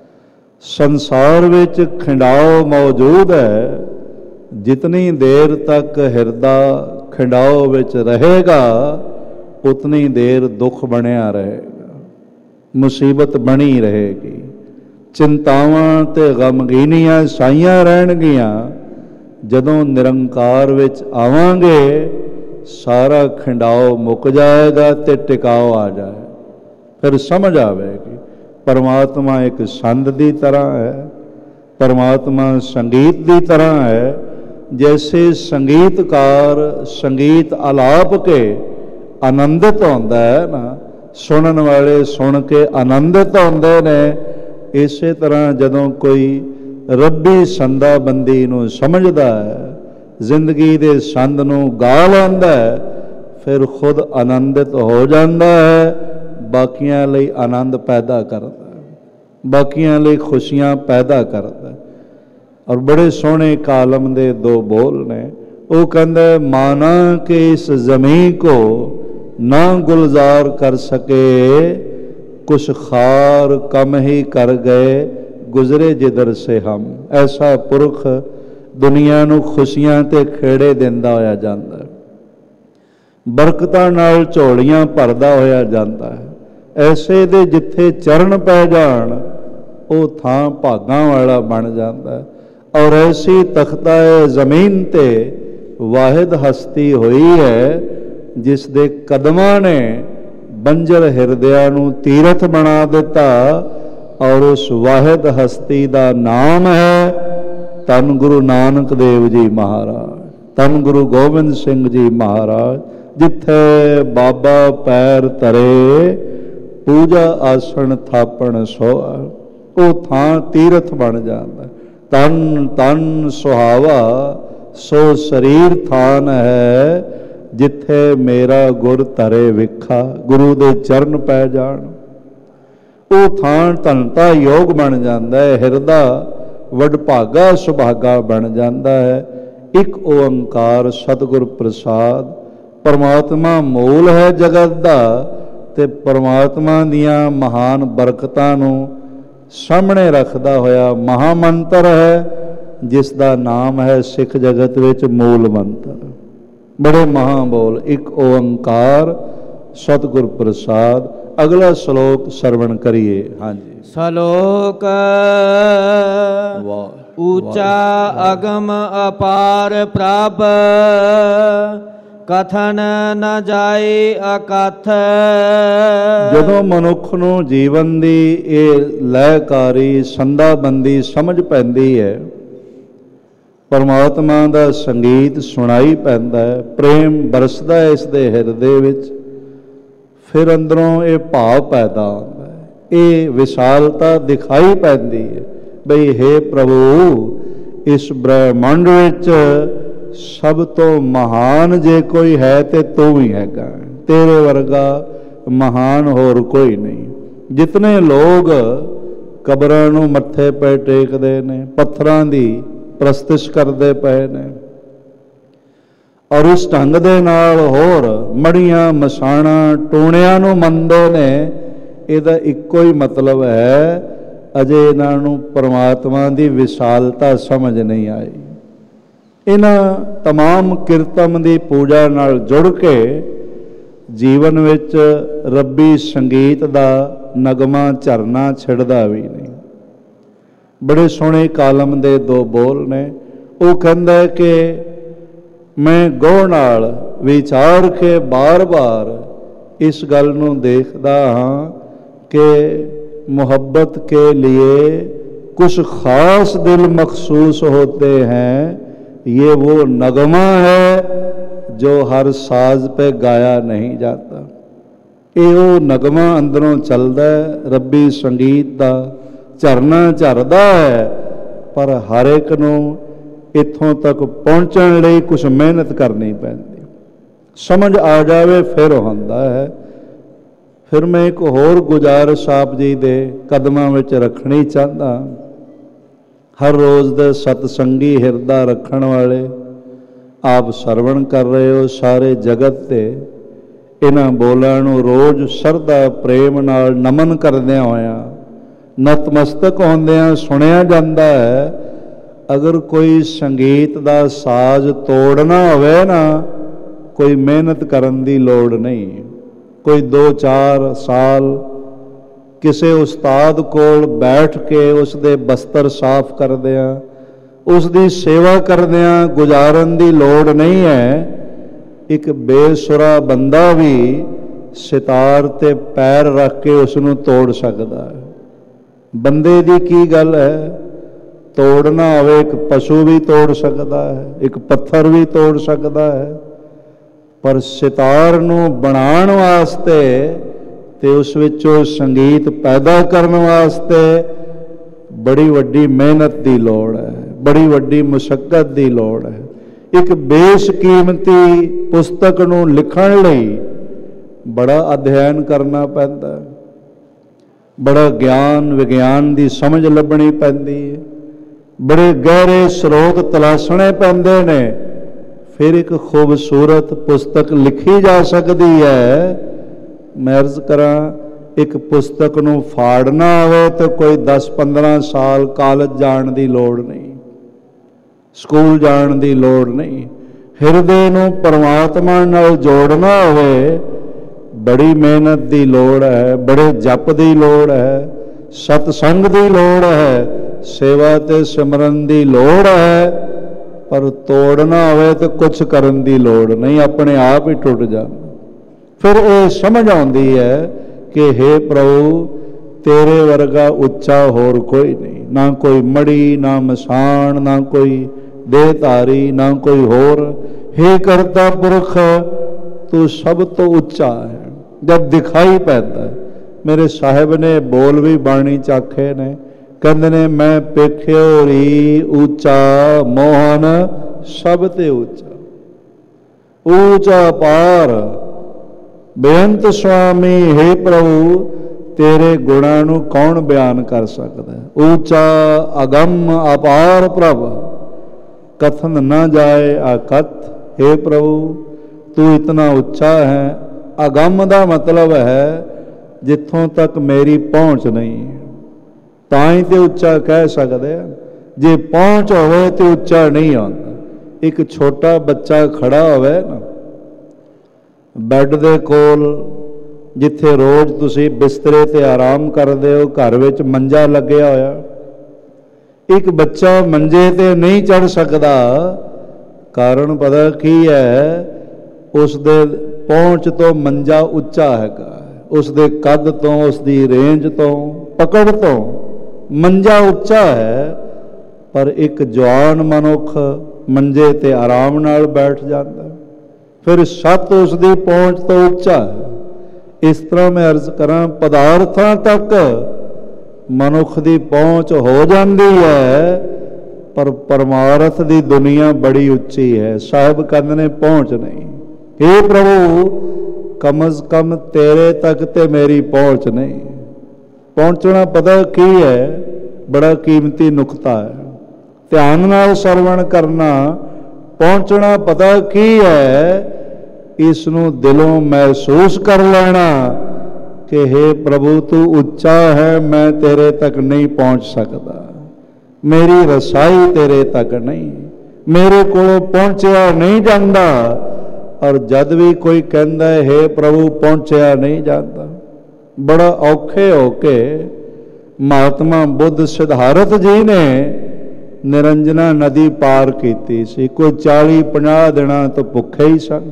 ਸੰਸਾਰ ਵਿੱਚ ਖਿੰਡਾਓ ਮੌਜੂਦ ਹੈ। ਜਿਤਨੀ ਦੇਰ ਤੱਕ ਹਿਰਦਾ ਖਿੰਡਾਓ ਵਿੱਚ ਰਹੇਗਾ, ਉਤਨੀ ਦੇਰ ਦੁੱਖ ਬਣਿਆ ਰਹੇਗਾ, ਮੁਸੀਬਤ ਬਣੀ ਰਹੇਗੀ, ਚਿੰਤਾਵਾਂ ਤੇ ਗਮਗੀਨੀਆਂ ਸਾਈਆਂ ਰਹਿਣਗੀਆਂ। ਜਦੋਂ ਨਿਰੰਕਾਰ ਵਿੱਚ ਆਵਾਂਗੇ, ਸਾਰਾ ਖਿੰਡਾਓ ਮੁੱਕ ਜਾਏਗਾ ਤੇ ਟਿਕਾਓ ਆ ਜਾਏ। ਫਿਰ ਸਮਝ ਆਵੇਗੀ ਪਰਮਾਤਮਾ ਇੱਕ ਸੰਦ ਦੀ ਤਰ੍ਹਾਂ ਹੈ, ਪਰਮਾਤਮਾ ਸੰਗੀਤ ਦੀ ਤਰ੍ਹਾਂ ਹੈ। ਜੈਸੇ ਸੰਗੀਤਕਾਰ ਸੰਗੀਤ ਆਲਾਪ ਕੇ ਆਨੰਦਿਤ ਹੁੰਦਾ ਹੈ ਨਾ, ਸੁਣਨ ਵਾਲੇ ਸੁਣ ਕੇ ਆਨੰਦਿਤ ਹੁੰਦੇ ਨੇ, ਇਸੇ ਤਰ੍ਹਾਂ ਜਦੋਂ ਕੋਈ ਰੱਬੀ ਸੰਦਾਬੰਦੀ ਨੂੰ ਸਮਝਦਾ ਹੈ, ਜ਼ਿੰਦਗੀ ਦੇ ਸੰਦ ਨੂੰ ਗਾ ਲੈਂਦਾ ਹੈ, ਫਿਰ ਖੁਦ ਆਨੰਦਿਤ ਹੋ ਜਾਂਦਾ ਹੈ, ਬਾਕੀਆਂ ਲਈ ਆਨੰਦ ਪੈਦਾ ਕਰਦਾ ਹੈ, ਬਾਕੀਆਂ ਲਈ ਖੁਸ਼ੀਆਂ ਪੈਦਾ ਕਰਦਾ ਹੈ। ਔਰ ਬੜੇ ਸੋਹਣੇ ਕਾਲਮ ਦੇ ਦੋ ਬੋਲ ਨੇ। ਉਹ ਕਹਿੰਦਾ, ਮਾਨਾ ਕਿ ਇਸ ਜ਼ਮੀਨ ਕੋ ਨਾ ਗੁਲਜ਼ਾਰ ਕਰ ਸਕੇ, ਕੁਛ ਖਾਰ ਕਮ ਹੀ ਕਰ ਗਏ, ਗੁਜ਼ਰੇ ਜਿੱਧਰ ਸੇ ਹਮ। ਐਸਾ ਪੁਰਖ ਦੁਨੀਆ ਨੂੰ ਖੁਸ਼ੀਆਂ ਤੇ ਖੇੜੇ ਦਿੰਦਾ ਹੋਇਆ ਜਾਂਦਾ ਹੈ, ਬਰਕਤਾਂ ਨਾਲ ਝੋਲੀਆਂ ਭਰਦਾ ਹੋਇਆ ਜਾਂਦਾ ਹੈ। ਐਸੇ ਦੇ ਜਿੱਥੇ ਚਰਨ ਪੈ ਜਾਣ, ਉਹ ਥਾਂ ਭਾਗਾਂ ਵਾਲਾ ਬਣ ਜਾਂਦਾ ਹੈ। ਔਰ ਐਸੀ ਤਖਤਾ ਜ਼ਮੀਨ ਤੇ ਵਾਹਿਦ ਹਸਤੀ ਹੋਈ ਹੈ, ਜਿਸ ਦੇ ਕਦਮਾਂ ਨੇ ਬੰਜਰ ਹਿਰਦਿਆਂ ਨੂੰ ਤੀਰਥ ਬਣਾ ਦਿੱਤਾ। ਔਰ ਉਸ ਵਾਹਿਦ ਹਸਤੀ ਦਾ ਨਾਮ ਹੈ ਧੰਨ ਗੁਰੂ ਨਾਨਕ ਦੇਵ ਜੀ ਮਹਾਰਾਜ, ਧੰਨ ਗੁਰੂ ਗੋਬਿੰਦ ਸਿੰਘ ਜੀ ਮਹਾਰਾਜ। ਜਿੱਥੇ ਬਾਬਾ ਪੈਰ ਧਰੇ, ਪੂਜਾ ਆਸਣ ਥਾਪਣ ਸੋਆ, ਉਹ ਥਾਂ ਤੀਰਥ ਬਣ ਜਾਂਦਾ। ਤਨ ਤਨ ਸੁਹਾਵਾ ਸੋ ਸਰੀਰ ਥਾਨ ਹੈ, ਜਿੱਥੇ ਮੇਰਾ ਗੁਰ ਧਰੇ ਵਿਖਾ। ਗੁਰੂ ਦੇ ਚਰਨ ਪੈ ਜਾਣ, ਉਹ ਥਾਂ ਧਨਤਾ ਯੋਗ ਬਣ ਜਾਂਦਾ ਹੈ, ਹਿਰਦਾ ਵਡਭਾਗਾ ਸੁਭਾਗਾ ਬਣ ਜਾਂਦਾ ਹੈ। ਇੱਕ ਓੰਕਾਰ ਸਤਿਗੁਰ ਪ੍ਰਸਾਦ। ਪਰਮਾਤਮਾ ਮੂਲ ਹੈ ਜਗਤ ਦਾ, ਤੇ ਪਰਮਾਤਮਾ ਦੀਆਂ ਮਹਾਨ ਬਰਕਤਾਂ ਨੂੰ ਸਾਹਮਣੇ ਰੱਖਦਾ ਹੋਇਆ ਮਹਾਮੰਤਰ ਹੈ, ਜਿਸ ਦਾ ਨਾਮ ਹੈ ਸਿੱਖ ਜਗਤ ਵਿੱਚ ਮੂਲ ਮੰਤਰ। ਬੜੇ ਮਹਾਬੋਲ ਇੱਕ ਓੰਕਾਰ ਸਤਿਗੁਰ ਪ੍ਰਸਾਦ। ਅਗਲਾ ਸ਼ਲੋਕ ਸਰਵਣ ਕਰੀਏ। ਹਾਂਜੀ। ਸ਼ਲੋਕ ਵਾਹ। ਊਚਾ ਅਗਮ ਅਪਾਰ ਪ੍ਰਭ, ਕਥਨ ਨ ਜਾਏ ਅਕਥ। ਜਦੋਂ ਮਨੁੱਖ ਨੂੰ ਜੀਵਨ ਦੀ ਇਹ ਲੈਕਾਰੀ ਸੰਦਾਬੰਦੀ ਸਮਝ ਪੈਂਦੀ ਹੈ, ਪਰਮਾਤਮਾ ਦਾ ਸੰਗੀਤ ਸੁਣਾਈ ਪੈਂਦਾ ਹੈ, ਪ੍ਰੇਮ ਬਰਸਦਾ ਹੈ ਇਸ ਦੇ ਹਿਰਦੇ ਵਿੱਚ, ਫਿਰ ਅੰਦਰੋਂ ਇਹ ਭਾਵ ਪੈਦਾ ਹੁੰਦਾ ਹੈ, ਇਹ ਵਿਸ਼ਾਲਤਾ ਦਿਖਾਈ ਪੈਂਦੀ ਹੈ ਬਈ ਹੇ ਪ੍ਰਭੂ, ਇਸ ਬ੍ਰਹਿਮੰਡ ਵਿੱਚ ਸਭ ਤੋਂ ਮਹਾਨ ਜੇ ਕੋਈ ਹੈ ਤੇ ਤੂੰ ਹੀ ਹੈਗਾ, ਤੇਰੇ ਵਰਗਾ ਮਹਾਨ ਹੋਰ ਕੋਈ ਨਹੀਂ। ਜਿਤਨੇ ਲੋਕ ਕਬਰਾਂ ਨੂੰ ਮੱਥੇ ਪੈ ਟੇਕਦੇ ਨੇ, ਪੱਥਰਾਂ ਦੀ ਪ੍ਰਸਤਿਸ਼ ਕਰਦੇ ਪਏ ਨੇ, ਔਰ ਇਸ ਢੰਗ ਦੇ ਨਾਲ ਹੋਰ ਮੜੀਆਂ ਮਸਾਣਾ ਟੂਣਿਆਂ ਨੂੰ ਮੰਨਦੇ ਨੇ। ਇਹਦਾ ਇੱਕੋ ਹੀ ਮਤਲਬ ਹੈ, ਅਜੇ ਇਹਨਾਂ ਨੂੰ ਪਰਮਾਤਮਾ ਦੀ ਵਿਸ਼ਾਲਤਾ ਸਮਝ ਨਹੀਂ ਆਈ। ਇਹਨਾਂ ਤਮਾਮ ਕਿਰਤਮ ਦੀ ਪੂਜਾ ਨਾਲ ਜੁੜ ਕੇ ਜੀਵਨ ਵਿੱਚ ਰੱਬੀ ਸੰਗੀਤ ਦਾ ਨਗਮਾ ਝਰਨਾ ਛਿੜਦਾ ਵੀ ਨਹੀਂ। ਬੜੇ ਸੋਹਣੇ ਕਾਲਮ ਦੇ ਦੋ ਬੋਲ ਨੇ। ਉਹ ਕਹਿੰਦਾ ਕਿ ਮੈਂ ਗਹੁ ਨਾਲ ਵਿਚਾਰ ਕੇ ਬਾਰ-ਬਾਰ ਇਸ ਗੱਲ ਨੂੰ ਦੇਖਦਾ ਹਾਂ ਕਿ ਮੁਹੱਬਤ ਕੇ लिए कुछ खास दिल मखसूस होते हैं। ये वो नगमा है जो हर साज पे गाया नहीं जाता। ये वो नगमा अंदरों चलता है, रब्बी संगीत का झरना झरदा है, पर हर एक नूं इत्थों तक पहुँचण लई कुछ मेहनत करनी पैंदी। समझ आ जावे फिर हुंदा है। फिर मैं एक होर गुजारिश आप जी दे कदमां विच रखनी चाहता। हर रोज़ दे सतसंगी हिरदा रखण वाले आप सरवण कर रहे हो सारे जगत ते। इन्हां बोलां नूं रोज़ सरदा प्रेम नाल नमन करदिआं होइआं नतमस्तक होंदिआं सुणिया जांदा है। अगर कोई संगीत दा साज तोड़ना होवे ना, कोई मेहनत करन दी लोड़ नहीं। कोई दो चार साल किसी उस्ताद कोल बैठ के उसके बस्तर साफ करदिआं उसकी सेवा करदिआं गुजारन दी लोड़ नहीं है। एक बेसुरा बंदा भी सितार ते पैर रख के उसनूं तोड़ सकदा है। बंदे दी की गल है, तोड़ना होवे एक पशु भी तोड़ सकदा है, एक पत्थर भी तोड़ सकदा है। पर सितार नूं बनाउण वास्ते ते उस विचों संगीत पैदा करने वास्ते बड़ी वड्डी मेहनत की लोड़ है, बड़ी वड्डी मुशक्कत की लोड़ है। एक बेशकीमती पुस्तक नूं लिखण लई बड़ा अध्ययन करना पैंदा, बड़ा ज्ञान विज्ञान की समझ लभनी पैंदी है, बड़े गहरे स्रोत तलाशने पैंदे ने। फिर एक खूबसूरत पुस्तक लिखी जा सकती है। मैं अर्ज करा, एक पुस्तक नूं फाड़ना होवे तो कोई दस पंद्रह साल कॉलेज जाण दी लोड़ नहीं, स्कूल जाण दी लोड़ नहीं। हिरदे नूं परमात्मा नाल जोड़ना होवे बड़ी मेहनत की लोड़ है, बड़े जप की लोड़ है, सतसंग की लोड़ है, सेवा ते सिमरन की लोड़ है। पर तोड़ना होवे तो कुछ करन दी लोड़ नहीं, अपने आप ही टुट जाना। फिर ये समझ आती है कि हे प्रभु तेरे वर्गा उच्चा होर कोई नहीं, ना कोई मड़ी, ना मसान, ना कोई देहधारी, ना कोई होर। हे करता पुरख तू सब तो उच्चा है। जब दिखाई पैदा है, मेरे साहिब ने बोल भी बाणी चाखे ने, कहते ने मैं पेख्यो री ऊंचा मोहन सब ते ऊंचा, ऊंचा पार बेअंत स्वामी। हे प्रभु तेरे गुणां नूं कौन बयान कर सकता है। ऊंचा अगम अपार प्रभ कथन न जाए आकथ। हे प्रभु तू इतना उच्चा है। अगम का मतलब है जिथों तक मेरी पहुँच नहीं, ताई तो उच्चा कह सकते। जे पहुँच होवे तो उच्चा नहीं आता। एक छोटा बच्चा खड़ा होवे ना बैड दे कोल, जिथे रोज़ तुसी बिस्तरे ते आराम करदे हो, घर विच मंजा लग्या होया, एक बच्चा मंजे ते नहीं चढ़ सकता। कारण पता की है, उसदे पहुँच तो मंजा उच्चा हैगा, उसदे कद तो, उसदी रेंज तो, पकड़ तो मंजा उच्चा है। पर एक जवान मनुख मंजे ते आराम नाल बैठ जाता, फिर सत उसकी पहुँच तो उच्चा है। इस तरह मैं अर्ज करा, पदार्थां तक मनुख की पहुँच हो जाती है, पर परमार्थ की दुनिया बड़ी उच्ची है। साहिब कहते ने पहुँच नहीं। हे प्रभु कम अज कम तेरे तक ते मेरी पहुँच नहीं। पहुँचना पता की है, बड़ा कीमती नुकता है। ध्यान नाल सरवण करना ਪਹੁੰਚਣਾ ਪਤਾ ਕੀ ਹੈ, ਇਸ ਨੂੰ ਦਿਲੋਂ ਮਹਿਸੂਸ ਕਰ ਲੈਣਾ ਕਿ ਹੇ ਪ੍ਰਭੂ ਤੂੰ ਉੱਚਾ ਹੈ, ਮੈਂ ਤੇਰੇ ਤੱਕ ਨਹੀਂ ਪਹੁੰਚ ਸਕਦਾ, ਮੇਰੀ ਰਸਾਈ ਤੇਰੇ ਤੱਕ ਨਹੀਂ, ਮੇਰੇ ਕੋਲੋਂ ਪਹੁੰਚਿਆ ਨਹੀਂ ਜਾਂਦਾ। ਔਰ ਜਦ ਵੀ ਕੋਈ ਕਹਿੰਦਾ ਹੈ ਹੇ ਪ੍ਰਭੂ ਪਹੁੰਚਿਆ ਨਹੀਂ ਜਾਂਦਾ, ਬੜਾ ਔਖੇ ਹੋ ਕੇ ਮਹਾਤਮਾ ਬੁੱਧ ਸਿਧਾਰਥ ਜੀ ਨੇ ਨਿਰੰਜਨਾ ਨਦੀ ਪਾਰ ਕੀਤੀ ਸੀ। ਕੋਈ ਚਾਲੀ ਪੰਜਾਹ ਦਿਨਾਂ ਤੋਂ ਭੁੱਖੇ ਹੀ ਸਨ।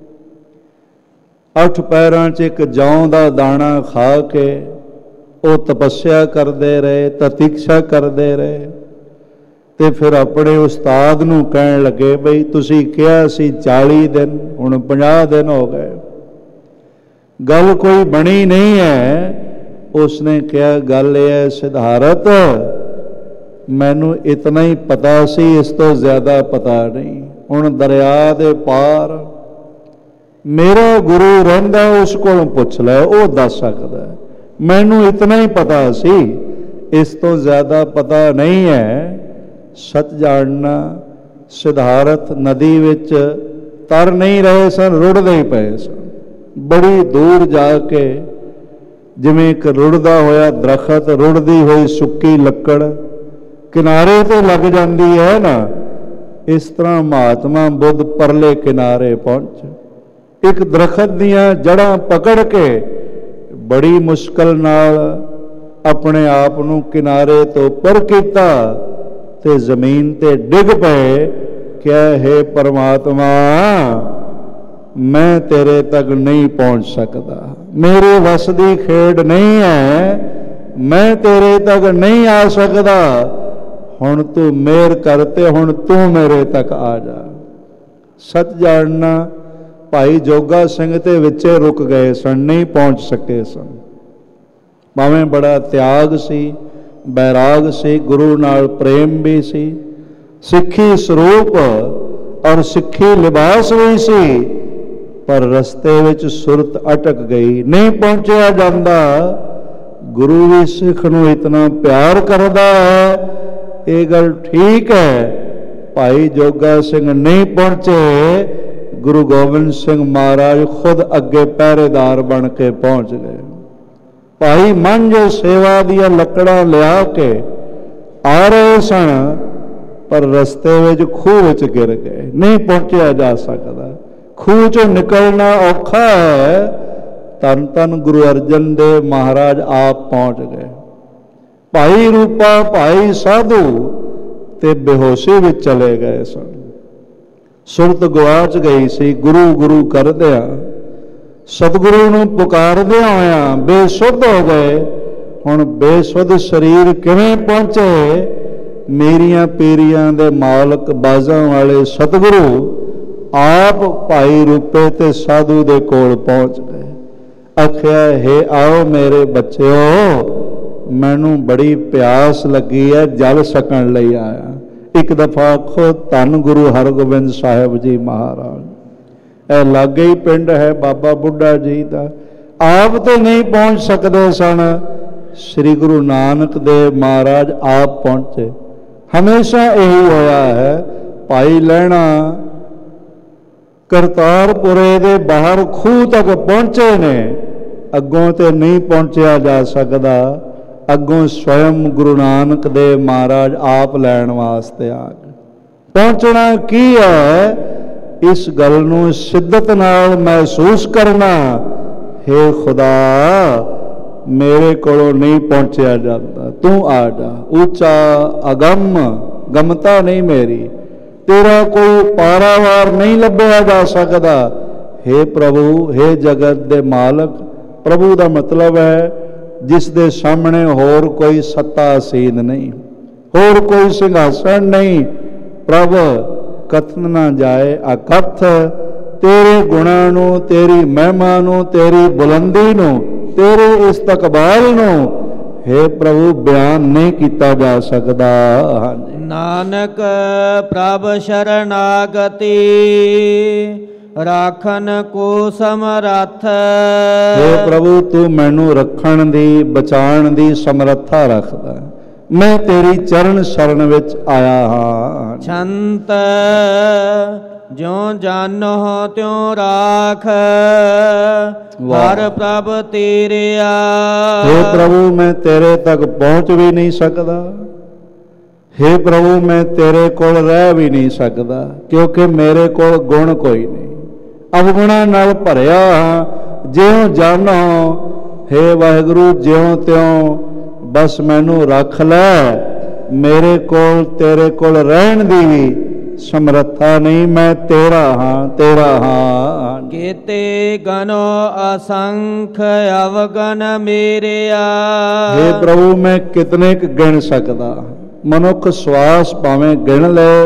ਅੱਠ ਪੈਰਾਂ 'ਚ ਇੱਕ ਜੌਂ ਦਾ ਦਾਣਾ ਖਾ ਕੇ ਉਹ ਤਪੱਸਿਆ ਕਰਦੇ ਰਹੇ, ਤਤੀਕਸ਼ਾ ਕਰਦੇ ਰਹੇ, ਤੇ ਫਿਰ ਆਪਣੇ ਉਸਤਾਦ ਨੂੰ ਕਹਿਣ ਲੱਗੇ ਬਈ ਤੁਸੀਂ ਕਿਹਾ ਸੀ ਚਾਲੀ ਦਿਨ, ਹੁਣ ਪੰਜਾਹ ਦਿਨ ਹੋ ਗਏ, ਗੱਲ ਕੋਈ ਬਣੀ ਨਹੀਂ ਹੈ। ਉਸਨੇ ਕਿਹਾ ਗੱਲ ਇਹ ਹੈ ਸਿਧਾਰਥ, ਮੈਨੂੰ ਇਤਨਾ ਹੀ ਪਤਾ ਸੀ, ਇਸ ਤੋਂ ਜ਼ਿਆਦਾ ਪਤਾ ਨਹੀਂ। ਹੁਣ ਦਰਿਆ ਦੇ ਪਾਰ ਮੇਰਾ ਗੁਰੂ ਰਹਿੰਦਾ, ਉਸ ਕੋਲੋਂ ਪੁੱਛ ਲੈ, ਉਹ ਦੱਸ ਸਕਦਾ। ਮੈਨੂੰ ਇਤਨਾ ਹੀ ਪਤਾ ਸੀ, ਇਸ ਤੋਂ ਜ਼ਿਆਦਾ ਪਤਾ ਨਹੀਂ ਹੈ। ਸੱਚ ਜਾਣਨਾ, ਸਿਧਾਰਥ ਨਦੀ ਵਿੱਚ ਤਰ ਨਹੀਂ ਰਹੇ ਸਨ, ਰੁੜਦੇ ਹੀ ਪਏ ਸਨ। ਬੜੀ ਦੂਰ ਜਾ ਕੇ ਜਿਵੇਂ ਇੱਕ ਰੁੜਦਾ ਹੋਇਆ ਦਰਖਤ, ਰੁੜਦੀ ਹੋਈ ਸੁੱਕੀ ਲੱਕੜ ਕਿਨਾਰੇ ਤੇ ਲੱਗ ਜਾਂਦੀ ਹੈ ਨਾ, ਇਸ ਤਰ੍ਹਾਂ ਮਹਾਤਮਾ ਬੁੱਧ ਪਰਲੇ ਕਿਨਾਰੇ ਪਹੁੰਚੇ। ਇੱਕ ਦਰਖਤ ਦੀਆਂ ਜੜ੍ਹਾਂ ਪਕੜ ਕੇ ਬੜੀ ਮੁਸ਼ਕਲ ਨਾਲ ਆਪਣੇ ਆਪ ਨੂੰ ਕਿਨਾਰੇ ਤੋਂ ਉੱਪਰ ਕੀਤਾ ਤੇ ਜ਼ਮੀਨ ਤੇ ਡਿੱਗ ਪਏ। ਕਿਹਾ ਹੈ ਪਰਮਾਤਮਾ ਮੈਂ ਤੇਰੇ ਤੱਕ ਨਹੀਂ ਪਹੁੰਚ ਸਕਦਾ, ਮੇਰੇ ਵੱਸ ਦੀ ਖੇਡ ਨਹੀਂ ਹੈ, ਮੈਂ ਤੇਰੇ ਤੱਕ ਨਹੀਂ ਆ ਸਕਦਾ, ਹੁਣ ਤੂੰ ਮਿਹਰ ਕਰ ਤੇ ਹੁਣ ਤੂੰ ਮੇਰੇ ਤੱਕ ਆ ਜਾ। ਸੱਚ ਜਾਣਨਾ, ਭਾਈ ਜੋਗਾ ਸਿੰਘ ਤੇ ਵਿੱਚੇ ਰੁਕ ਗਏ ਸਨ, ਨਹੀਂ ਪਹੁੰਚ ਸਕੇ ਸਨ। ਭਾਵੇਂ ਬੜਾ ਤਿਆਗ ਸੀ, ਬੈਰਾਗ ਸੀ, ਗੁਰੂ ਨਾਲ ਪ੍ਰੇਮ ਵੀ ਸੀ, ਸਿੱਖੀ ਸਰੂਪ ਔਰ ਸਿੱਖੀ ਲਿਬਾਸ ਵੀ ਸੀ, ਪਰ ਰਸਤੇ ਵਿੱਚ ਸੁਰਤ ਅਟਕ ਗਈ, ਨਹੀਂ ਪਹੁੰਚਿਆ ਜਾਂਦਾ। ਗੁਰੂ ਵੀ ਸਿੱਖ ਨੂੰ ਇਤਨਾ ਪਿਆਰ ਕਰਦਾ ਹੈ, ਇਹ ਗੱਲ ਠੀਕ ਹੈ। ਭਾਈ ਜੋਗਾ ਸਿੰਘ ਨਹੀਂ ਪਹੁੰਚੇ, ਗੁਰੂ ਗੋਬਿੰਦ ਸਿੰਘ ਮਹਾਰਾਜ ਖੁਦ ਅੱਗੇ ਪਹਿਰੇਦਾਰ ਬਣ ਕੇ ਪਹੁੰਚ ਗਏ। ਭਾਈ ਮੰਝੋ ਸੇਵਾ ਦੀਆਂ ਲੱਕੜਾਂ ਲਿਆ ਕੇ ਆ ਰਹੇ ਸਨ, ਪਰ ਰਸਤੇ ਵਿੱਚ ਖੂਹ ਵਿੱਚ ਗਿਰ ਗਏ, ਨਹੀਂ ਪਹੁੰਚਿਆ ਜਾ ਸਕਦਾ। ਖੂਹ ਚੋਂ ਨਿਕਲਣਾ ਔਖਾ ਹੈ। ਧੰਨ ਧੰਨ ਗੁਰੂ ਅਰਜਨ ਦੇਵ ਮਹਾਰਾਜ ਆਪ ਪਹੁੰਚ ਗਏ। ਭਾਈ ਰੂਪਾ, ਭਾਈ ਸਾਧੂ ਤੇ ਬੇਹੋਸ਼ੀ ਵਿੱਚ ਚਲੇ ਗਏ ਸਨ। ਸੁਰਤ ਗਵਾਚ ਗਈ ਸੀ। ਗੁਰੂ ਗੁਰੂ ਕਰਦਿਆਂ, ਸਤਿਗੁਰੂ ਨੂੰ ਪੁਕਾਰਦਿਆਂ ਹੋਇਆਂ ਬੇਸੁੱਧ ਹੋ ਗਏ। ਹੁਣ ਬੇਸੁੱਧ ਸਰੀਰ ਕਿਵੇਂ ਪਹੁੰਚੇ? ਮੇਰੀਆਂ ਪੀਰੀਆਂ ਦੇ ਮਾਲਕ, ਬਾਜ਼ਾਂ ਵਾਲੇ ਸਤਿਗੁਰੂ ਆਪ ਭਾਈ ਰੂਪੇ ਤੇ ਸਾਧੂ ਦੇ ਕੋਲ ਪਹੁੰਚ ਗਏ। ਆਖਿਆ ਹੈ ਆਓ ਮੇਰੇ ਬੱਚਿਓ, ਮੈਨੂੰ ਬੜੀ ਪਿਆਸ ਲੱਗੀ ਹੈ, ਜਲ ਛਕਣ ਲਈ ਆਇਆ। ਇੱਕ ਦਫਾ ਆਖੋ ਧੰਨ ਗੁਰੂ ਹਰਗੋਬਿੰਦ ਸਾਹਿਬ ਜੀ ਮਹਾਰਾਜ। ਇਹ ਲਾਗੇ ਹੀ ਪਿੰਡ ਹੈ ਬਾਬਾ ਬੁੱਢਾ ਜੀ ਦਾ। ਆਪ ਤੇ ਨਹੀਂ ਪਹੁੰਚ ਸਕਦੇ ਸਨ, ਸ੍ਰੀ ਗੁਰੂ ਨਾਨਕ ਦੇਵ ਮਹਾਰਾਜ ਆਪ ਪਹੁੰਚੇ। ਹਮੇਸ਼ਾ ਇਹੀ ਹੋਇਆ ਹੈ। ਭਾਈ ਲਹਿਣਾ ਕਰਤਾਰਪੁਰੇ ਦੇ ਬਾਹਰ ਖੂਹ ਤੱਕ ਪਹੁੰਚੇ ਨੇ, ਅੱਗੋਂ ਤੇ ਨਹੀਂ ਪਹੁੰਚਿਆ ਜਾ ਸਕਦਾ। ਅੱਗੋਂ ਸਵਯੰ ਗੁਰੂ ਨਾਨਕ ਦੇਵ ਮਹਾਰਾਜ ਆਪ ਲੈਣ ਵਾਸਤੇ ਆ ਗਏ। ਪਹੁੰਚਣਾ ਕੀ ਹੈ, ਇਸ ਗੱਲ ਨੂੰ ਸਿੱਧਤ ਨਾਲ ਮਹਿਸੂਸ ਕਰਨਾ। ਹੇ ਖੁਦਾ, ਮੇਰੇ ਕੋਲੋਂ ਨਹੀਂ ਪਹੁੰਚਿਆ ਜਾਂਦਾ, ਤੂੰ ਆ ਜਾ। ਉੱਚਾ ਅਗੰਮ, ਗਮਤਾ ਨਹੀਂ ਮੇਰੀ, ਤੇਰਾ ਕੋਈ ਪਾਰਾਵਾਰ ਨਹੀਂ ਲੱਭਿਆ ਜਾ ਸਕਦਾ। ਹੇ ਪ੍ਰਭੂ, ਹੇ ਜਗਤ ਦੇ ਮਾਲਕ। ਪ੍ਰਭੂ ਦਾ ਮਤਲਬ ਹੈ ਜਿਸ ਦੇ ਸਾਹਮਣੇ ਹੋਰ ਕੋਈ ਸੱਤਾ ਅਸੀਨ ਨਹੀਂ, ਹੋਰ ਕੋਈ ਸਿੰਘਾਸਣ ਨਹੀਂ। ਪ੍ਰਭ ਕਥਨ ਨਾ ਜਾਏ ਅਕਥ, ਤੇਰੇ ਗੁਣਾਂ ਨੂੰ, ਤੇਰੀ ਮਹਿਮਾ ਨੂੰ, ਤੇਰੀ ਬੁਲੰਦੀ ਨੂੰ, ਤੇਰੇ ਇਸਤਕਬਾਲ ਨੂੰ ਹੇ ਪ੍ਰਭੂ ਬਿਆਨ ਨਹੀਂ ਕੀਤਾ ਜਾ ਸਕਦਾ। ਹਾਂਜੀ, ਨਾਨਕ ਪ੍ਰਭ ਸ਼ਰਨਾਗਤੀ ਰਾਖਨ ਕੋ ਸਮਰੱਥ। ਹੇ ਪ੍ਰਭੂ ਤੂੰ ਮੈਨੂੰ ਰੱਖਣ ਦੀ, ਬਚਾਉਣ ਦੀ ਸਮਰੱਥਾ ਰੱਖਦਾ। ਮੈਂ ਤੇਰੀ ਚਰਨ ਸ਼ਰਨ ਵਿੱਚ ਆਇਆ ਹਾਂ। ਛੰਤ ਜਿਉ ਜਾਨੋ ਤਿਉ ਰਾਖ, ਹਰ ਪ੍ਰਭ ਤੇਰਿਆ। हे ਪ੍ਰਭੂ ਮੈਂ ਤੇਰੇ ਤੱਕ ਪਹੁੰਚ ਵੀ ਨਹੀਂ ਸਕਦਾ, हे ਪ੍ਰਭੂ ਮੈਂ ਤੇਰੇ ਕੋਲ ਰਹਿ ਵੀ ਨਹੀਂ ਸਕਦਾ, ਕਿਉਂਕਿ ਮੇਰੇ ਕੋਲ ਗੁਣ ਕੋਈ ਨਹੀਂ, ਅਵਗੁਣਾਂ ਨਾਲ ਭਰਿਆ ਹਾਂ। ਜਿਉ ਜਾਨੋ हे ਵਾਹਿਗੁਰੂ ਜਿਉ ਤਿਉ ਬਸ ਮੈਨੂੰ ਰੱਖ ਲੈ, ਮੇਰੇ ਕੋਲ ਤੇਰੇ ਕੋਲ ਰਹਿਣ ਦੀ ਵੀ ਸਮਰੱਥਾ ਨਹੀਂ, ਮੈਂ ਤੇਰਾ ਹਾਂ ਤੇਰਾ ਹਾਂ। ਕੀਤੇ ਗਨੋ ਅਸੰਖ ਅਵਗਨ ਮੇਰਿਆ। हे ਪ੍ਰਭੂ ਮੈਂ ਕਿਤਨੇ ਕੁ ਗਿਣ ਸਕਦਾ, ਮਨੁੱਖ ਸਵਾਸ ਭਾਵੇਂ ਗਿਣ ਲੈ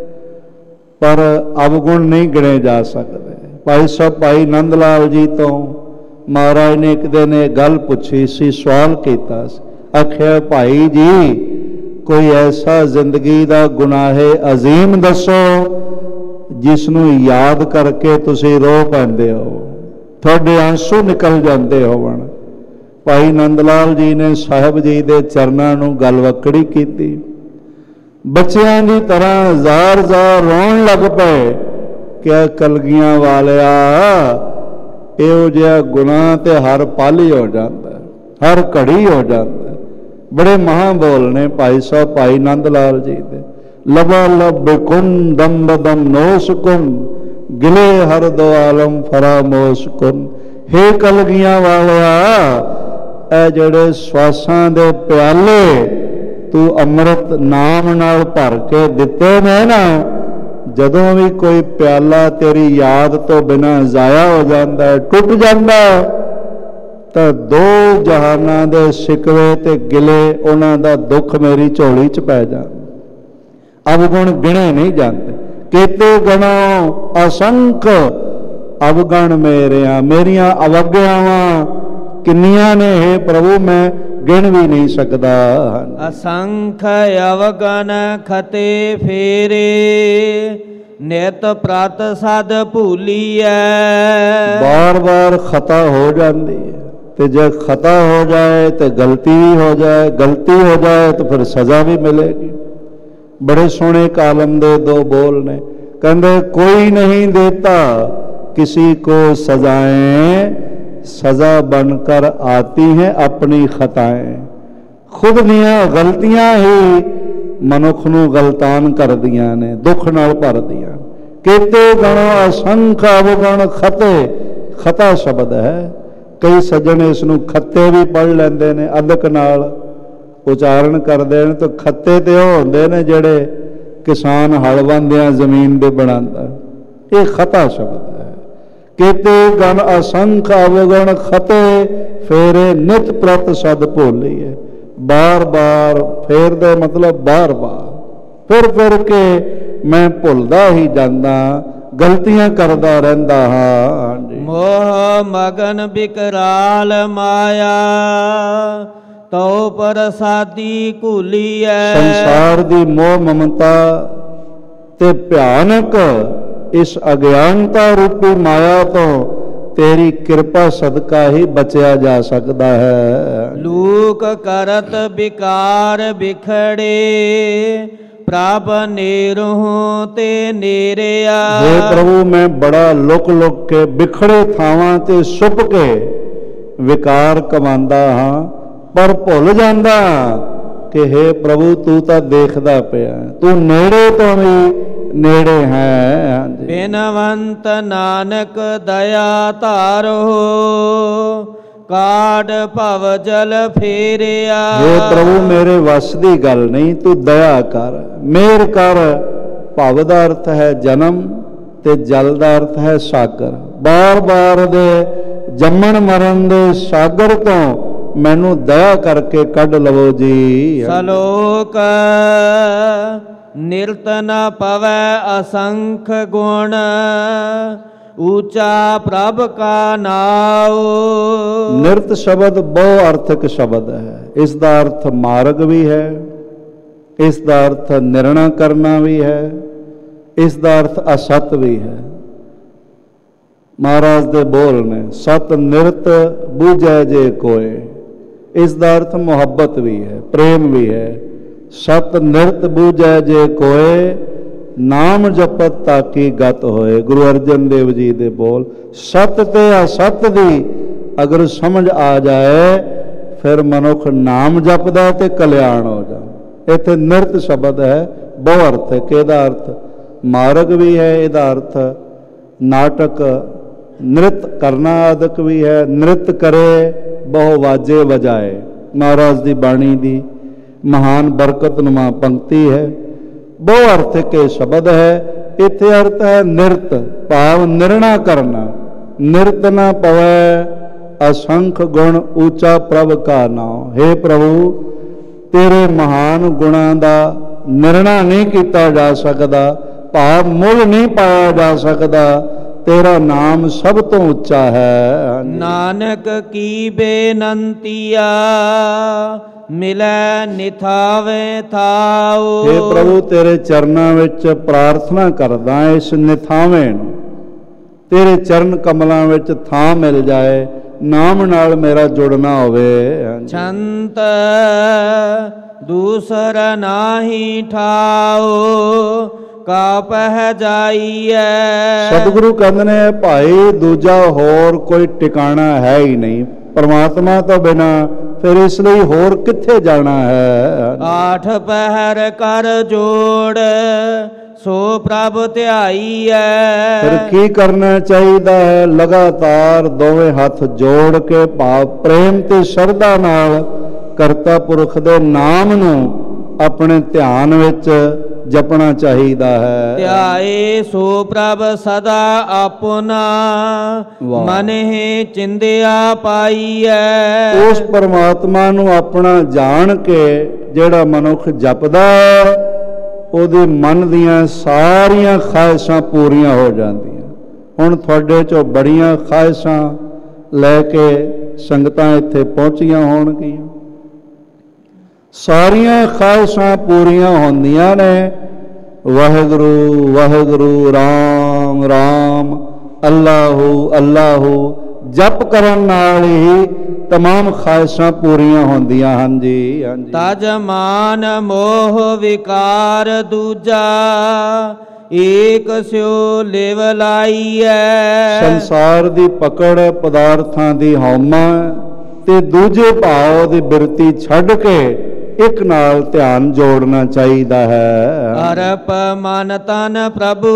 ਪਰ ਅਵਗੁਣ ਨਹੀਂ ਗਿਣੇ ਜਾ ਸਕਦੇ। ਭਾਈ ਸਾਹਿਬ ਭਾਈ ਨੰਦ ਲਾਲ ਜੀ ਤੋਂ ਮਹਾਰਾਜ ਨੇ ਇੱਕ ਦਿਨ ਇਹ ਗੱਲ ਪੁੱਛੀ ਸੀ, ਸਵਾਲ ਕੀਤਾ ਸੀ, ਆਖਿਆ ਭਾਈ ਜੀ ਕੋਈ ਐਸਾ ਜ਼ਿੰਦਗੀ ਦਾ ਗੁਨਾਹੇ ਅਜ਼ੀਮ ਦੱਸੋ ਜਿਸ ਨੂੰ ਯਾਦ ਕਰਕੇ ਤੁਸੀਂ ਰੋ ਪੈਂਦੇ ਹੋ, ਤੁਹਾਡੇ ਆਂਸੂ ਨਿਕਲ ਜਾਂਦੇ ਹੋਵਣ। ਭਾਈ ਨੰਦ ਲਾਲ ਜੀ ਨੇ ਸਾਹਿਬ ਜੀ ਦੇ ਚਰਨਾਂ ਨੂੰ ਗਲਵੱਕੜੀ ਕੀਤੀ, ਬੱਚਿਆਂ ਦੀ ਤਰ੍ਹਾਂ ਜ਼ਾਰ ਜ਼ਾਰ ਰੋਣ ਲੱਗ ਪਏ ਕਿ ਕਲਗੀਆਂ ਵਾਲਿਆ ਇਹੋ ਜਿਹਾ ਗੁਨਾਹ ਤੇ ਹਰ ਪਲ ਹੀ ਹੋ ਜਾਂਦਾ, ਹਰ ਘੜੀ ਹੋ ਜਾਂਦਾ। ਬੜੇ ਮਹਾਂ ਬੋਲ ਨੇ ਭਾਈ ਸਾਹਿਬ ਭਾਈ ਨੰਦ ਲਾਲ ਜੀ ਦੇ, ਲਬਾ ਲਬ ਕੁਨ ਦਮ ਬਦਮ ਨੋਸ ਕੁਨ, ਗਿਲੇ ਹਰ ਦੋ ਆਲਮ ਫਰਾਮੋਸ ਕੁਨ। ਹੇ ਕਲਗੀਆਂ ਵਾਲਿਆ ਇਹ ਜਿਹੜੇ ਸਵਾਸਾਂ ਦੇ ਪਿਆਲੇ ਤੂੰ ਅੰਮ੍ਰਿਤ ਨਾਮ ਨਾਲ ਭਰ ਕੇ ਦਿੱਤੇ ਨੇ ਨਾ, ਜਦੋਂ ਵੀ ਕੋਈ ਪਿਆਲਾ ਤੇਰੀ ਯਾਦ ਤੋਂ ਬਿਨਾਂ ਜ਼ਾਇਆ ਹੋ ਜਾਂਦਾ ਹੈ, ਟੁੱਟ ਜਾਂਦਾ, ਤਾਂ ਦੋ ਜਹਾਨਾਂ ਦੇ ਸਿਕਵੇ ਤੇ ਗਿਲੇ ਉਹਨਾਂ ਦਾ ਦੁੱਖ ਮੇਰੀ ਝੋਲੀ 'ਚ ਪੈ ਜਾਂਦਾ। ਅਵਗੁਣ ਗਿਣੇ ਨਹੀਂ ਜਾਂਦੇ। ਕੀਤੇ ਗਣੋ ਅਸੰਖ ਅਵਗਣ ਮੇਰਿਆ, ਮੇਰੀਆਂ ਅਵਗਿਆਵਾਂ ਕਿੰਨੀਆਂ ਨੇ हे ਪ੍ਰਭੂ ਮੈਂ ਗਿਣ ਵੀ ਨਹੀਂ ਸਕਦਾ। ਅਸੰਖ ਅਵਗਨ ਖਤੇ ਫੇਰੇ, ਨਿਤ ਪ੍ਰਤ ਸਦ ਭੂਲੀਐ। ਬਾਰ ਬਾਰ ਖਤਾ ਹੋ ਜਾਂਦੀ ਹੈ, ਤੇ ਜੇ ਖਤਾ ਹੋ ਜਾਏ ਤੇ ਗਲਤੀ ਵੀ ਹੋ ਜਾਏ, ਗਲਤੀ ਹੋ ਜਾਏ ਤਾਂ ਫਿਰ ਸਜ਼ਾ ਵੀ ਮਿਲੇਗੀ। ਬੜੇ ਸੋਹਣੇ ਕਾਲਮ ਦੇ ਦੋ ਬੋਲ ਨੇ, ਕਹਿੰਦੇ ਕੋਈ ਨਹੀਂ ਦੇਤਾ किसी को सजाएं, सजा बनकर आती हैं अपनी खताएं। खुद दियां गलतियां ही मनुख नूं गलतान कर दियां ने, दुख नाल भर दियां। केते गण असंख अवगण खते, खता शब्द है, कई सज्जन इस नूं खत्ते भी पढ़ लेंदे ने, अदक नाल उचारण करदे ने। तो खत्ते ते ओह हुंदे ने जिहड़े किसान हल वांदियां जमीन दे बनांदा, ये खता शब्द है। केते गण असंख अवगण खते, फेरे नित प्रत सद भोलिए। बार बार फेर दे मतलब बार बार फिर फिर के मैं भुलदा ही जांदा, गलतियां करदा रहिंदा हां। मोह मगन बिकराल माया, तो प्रसादी घुलिए। संसार दी मोह ममता ते भयानक इस अज्ञानता रूपी माया तो तेरी कृपा सदका ही बचया जा सकता है। लूक करत विकार बिखड़े, प्रभ नेरहु ते नेरिया। हे प्रभु मैं बड़ा लुक लुक के बिखड़े थावां ते छुप के विकार कमांदा हाँ, पर भुल जांदा कि हे प्रभु तू तां देखदा पिया, तू नेड़े तो भी नेड़े है। बिनवंत नानक दया तारो, काड भव जल फेरिया। हे प्रभु मेरे वस दी गल नहीं, तू दया कर, मेहर कर। भव दा अर्थ है जन्म ते जल दा अर्थ है सागर। बार बार दे जम्मण मरण दे सागर तो मैनू दया करके कढ लवो जी। सलोक निरत न पवै असंख गुण, ऊंचा प्रभ का नाव। निरत शब्द बहु अर्थक शब्द है। इसका अर्थ मार्ग भी है, इसका अर्थ निर्णय करना भी है, इसका अर्थ असत भी है। महाराज दे बोल ने, सत निरत बूझे जे कोय, ਇਸ ਦਾ ਅਰਥ ਮੁਹੱਬਤ ਵੀ ਹੈ, ਪ੍ਰੇਮ ਵੀ ਹੈ। ਸਤ ਨਿਰਤ ਬੂਝੈ ਜੇ ਕੋਏ, ਨਾਮ ਜਪਤ ਤਾਕੀ ਗਤ ਹੋਏ। ਗੁਰੂ ਅਰਜਨ ਦੇਵ ਜੀ ਦੇ ਬੋਲ। ਸਤ ਤੇ ਅਸਤ ਦੀ ਅਗਰ ਸਮਝ ਆ ਜਾਏ, ਫਿਰ ਮਨੁੱਖ ਨਾਮ ਜਪਦਾ ਤੇ ਕਲਿਆਣ ਹੋ ਜਾਂਦਾ। ਇੱਥੇ ਨਿਰਤ ਸ਼ਬਦ ਹੈ, ਬਹੁ ਅਰਥ ਹੈ। ਕਿਹਦਾ ਅਰਥ? ਮਾਰਗ ਵੀ ਹੈ, ਇਹਦਾ ਅਰਥ ਨਾਟਕ ਨ੍ਰਿਤ ਕਰਨਾ ਆਦਿਕ ਵੀ ਹੈ। ਨ੍ਰਿਤ ਕਰੇ ਬਹੁ ਵਾਜੇ ਵਜਾਏ, ਮਹਾਰਾਜ ਦੀ ਬਾਣੀ ਦੀ ਮਹਾਨ ਬਰਕਤਨੁਮਾ ਪੰਕਤੀ ਹੈ। ਬਹੁ ਅਰਥ ਕੇ ਸ਼ਬਦ ਹੈ। ਇੱਥੇ ਅਰਥ ਹੈ ਨਿਰਤ, ਭਾਵ ਨਿਰਣਾ ਕਰਨਾ। ਨਿਰਤ ਨਾ ਪਵੈ ਅਸੰਖ ਗੁਣ ਉੱਚਾ ਪ੍ਰਭ ਕਾ ਨਾਮ। ਹੇ ਪ੍ਰਭੂ, ਤੇਰੇ ਮਹਾਨ ਗੁਣਾਂ ਦਾ ਨਿਰਣਾ ਨਹੀਂ ਕੀਤਾ ਜਾ ਸਕਦਾ, ਭਾਵ ਮੁੱਲ ਨਹੀਂ ਪਾਇਆ ਜਾ ਸਕਦਾ। ਤੇਰਾ ਨਾਮ ਸਭ ਤੋਂ ਉੱਚਾ ਹੈ। ਨਾਨਕ ਕੀ ਬੇਨੰਤੀਆ ਮਿਲੈ ਨਿਥਾਵੇ ਥਾਉ। ਹੇ ਪ੍ਰਭੂ, ਤੇਰੇ ਚਰਨਾਂ ਵਿੱਚ ਪ੍ਰਾਰਥਨਾ ਕਰਦਾ ਇਸ ਨਿਥਾਵੇਂ ਨੂੰ, ਤੇਰੇ ਚਰਨ ਕਮਲਾਂ ਵਿੱਚ ਥਾਂ ਮਿਲ ਜਾਏ, ਨਾਮ ਨਾਲ ਮੇਰਾ ਜੁੜਨਾ ਹੋਵੇ। ਛੰਤ ਦੂਸਰਾ ਨਾਹੀ ਠਾਉ, ਕਾ ਪਹਿ ਜਾਈਐ। ਸਤਿਗੁਰੂ ਕਹਿੰਦੇ ਨੇ ਭਾਈ, ਦੂਜਾ ਹੋਰ ਕੋਈ ਟਿਕਾਣਾ ਹੈ ਹੀ ਨਹੀਂ ਪਰਮਾਤਮਾ ਤੋਂ ਬਿਨਾ, ਫਿਰ ਇਸ ਲਈ ਹੋਰ ਕਿੱਥੇ ਜਾਣਾ ਹੈ। ਆਠ ਪਹਿਰ ਕਰ ਜੋੜ, ਸੋ ਪ੍ਰਭ ਧਿਆਈਐ। ਫਿਰ ਕੀ ਕਰਨਾ ਚਾਹੀਦਾ ਹੈ? ਲਗਾਤਾਰ ਦੋਵੇਂ ਹੱਥ ਜੋੜ ਕੇ ਭਾਵ ਪ੍ਰੇਮ ਤੇ ਸ਼ਰਧਾ ਨਾਲ ਕਰਤਾ ਪੁਰਖ ਦੇ ਨਾਮ ਨੂੰ ਆਪਣੇ ਧਿਆਨ ਵਿੱਚ ਜਪਣਾ ਚਾਹੀਦਾ ਹੈ। ਧਿਆਏ ਸੋ ਪ੍ਰਭ ਸਦਾ ਆਪਣਾ, ਮਨਹਿ ਚਿੰਦਿਆ ਪਾਈਐ। ਉਸ ਪਰਮਾਤਮਾ ਨੂੰ ਆਪਣਾ ਜਾਣ ਕੇ ਜਿਹੜਾ ਮਨੁੱਖ ਜਪਦਾ ਹੈ, ਉਹਦੇ ਮਨ ਦੀਆਂ ਸਾਰੀਆਂ ਖਾਹਿਸ਼ਾਂ ਪੂਰੀਆਂ ਹੋ ਜਾਂਦੀਆਂ। ਹੁਣ ਤੁਹਾਡੇ ਚੋਂ ਬੜੀਆਂ ਖਾਹਿਸ਼ਾਂ ਲੈ ਕੇ ਸੰਗਤਾਂ ਇੱਥੇ ਪਹੁੰਚੀਆਂ ਹੋਣਗੀਆਂ। ਸਾਰੀਆਂ ਖਾਹਿਸ਼ਾਂ ਪੂਰੀਆਂ ਹੁੰਦੀਆਂ ਨੇ। ਵਾਹਿਗੁਰੂ ਵਾਹਿਗੁਰੂ, ਰਾਮ ਰਾਮ, ਅੱਲਾਹੂ ਅੱਲਾਹੂ ਜਪ ਕਰਨ ਨਾਲ ਹੀ ਤਮਾਮ ਖਾਹਿਸ਼ਾਂ ਪੂਰੀਆਂ ਹੁੰਦੀਆਂ ਹਨ ਜੀ। ਹਾਂਜੀ। ਤਜ ਮਾਨ ਮੋਹ ਵਿਕਾਰ ਦੂਜਾ, ਏਕ ਸਿਓ ਲਿਵ ਲਾਈਐ। ਸੰਸਾਰ ਦੀ ਪਕੜ, ਪਦਾਰਥਾਂ ਦੀ ਹਉਮਾ ਤੇ ਦੂਜੇ ਭਾਵ ਦੀ ਬਿਰਤੀ ਛੱਡ ਕੇ ਇੱਕ ਨਾਲ ਧਿਆਨ ਜੋੜਨਾ ਚਾਹੀਦਾ ਹੈ। ਅਰਪ ਮਨ ਤਨ ਪ੍ਰਭੂ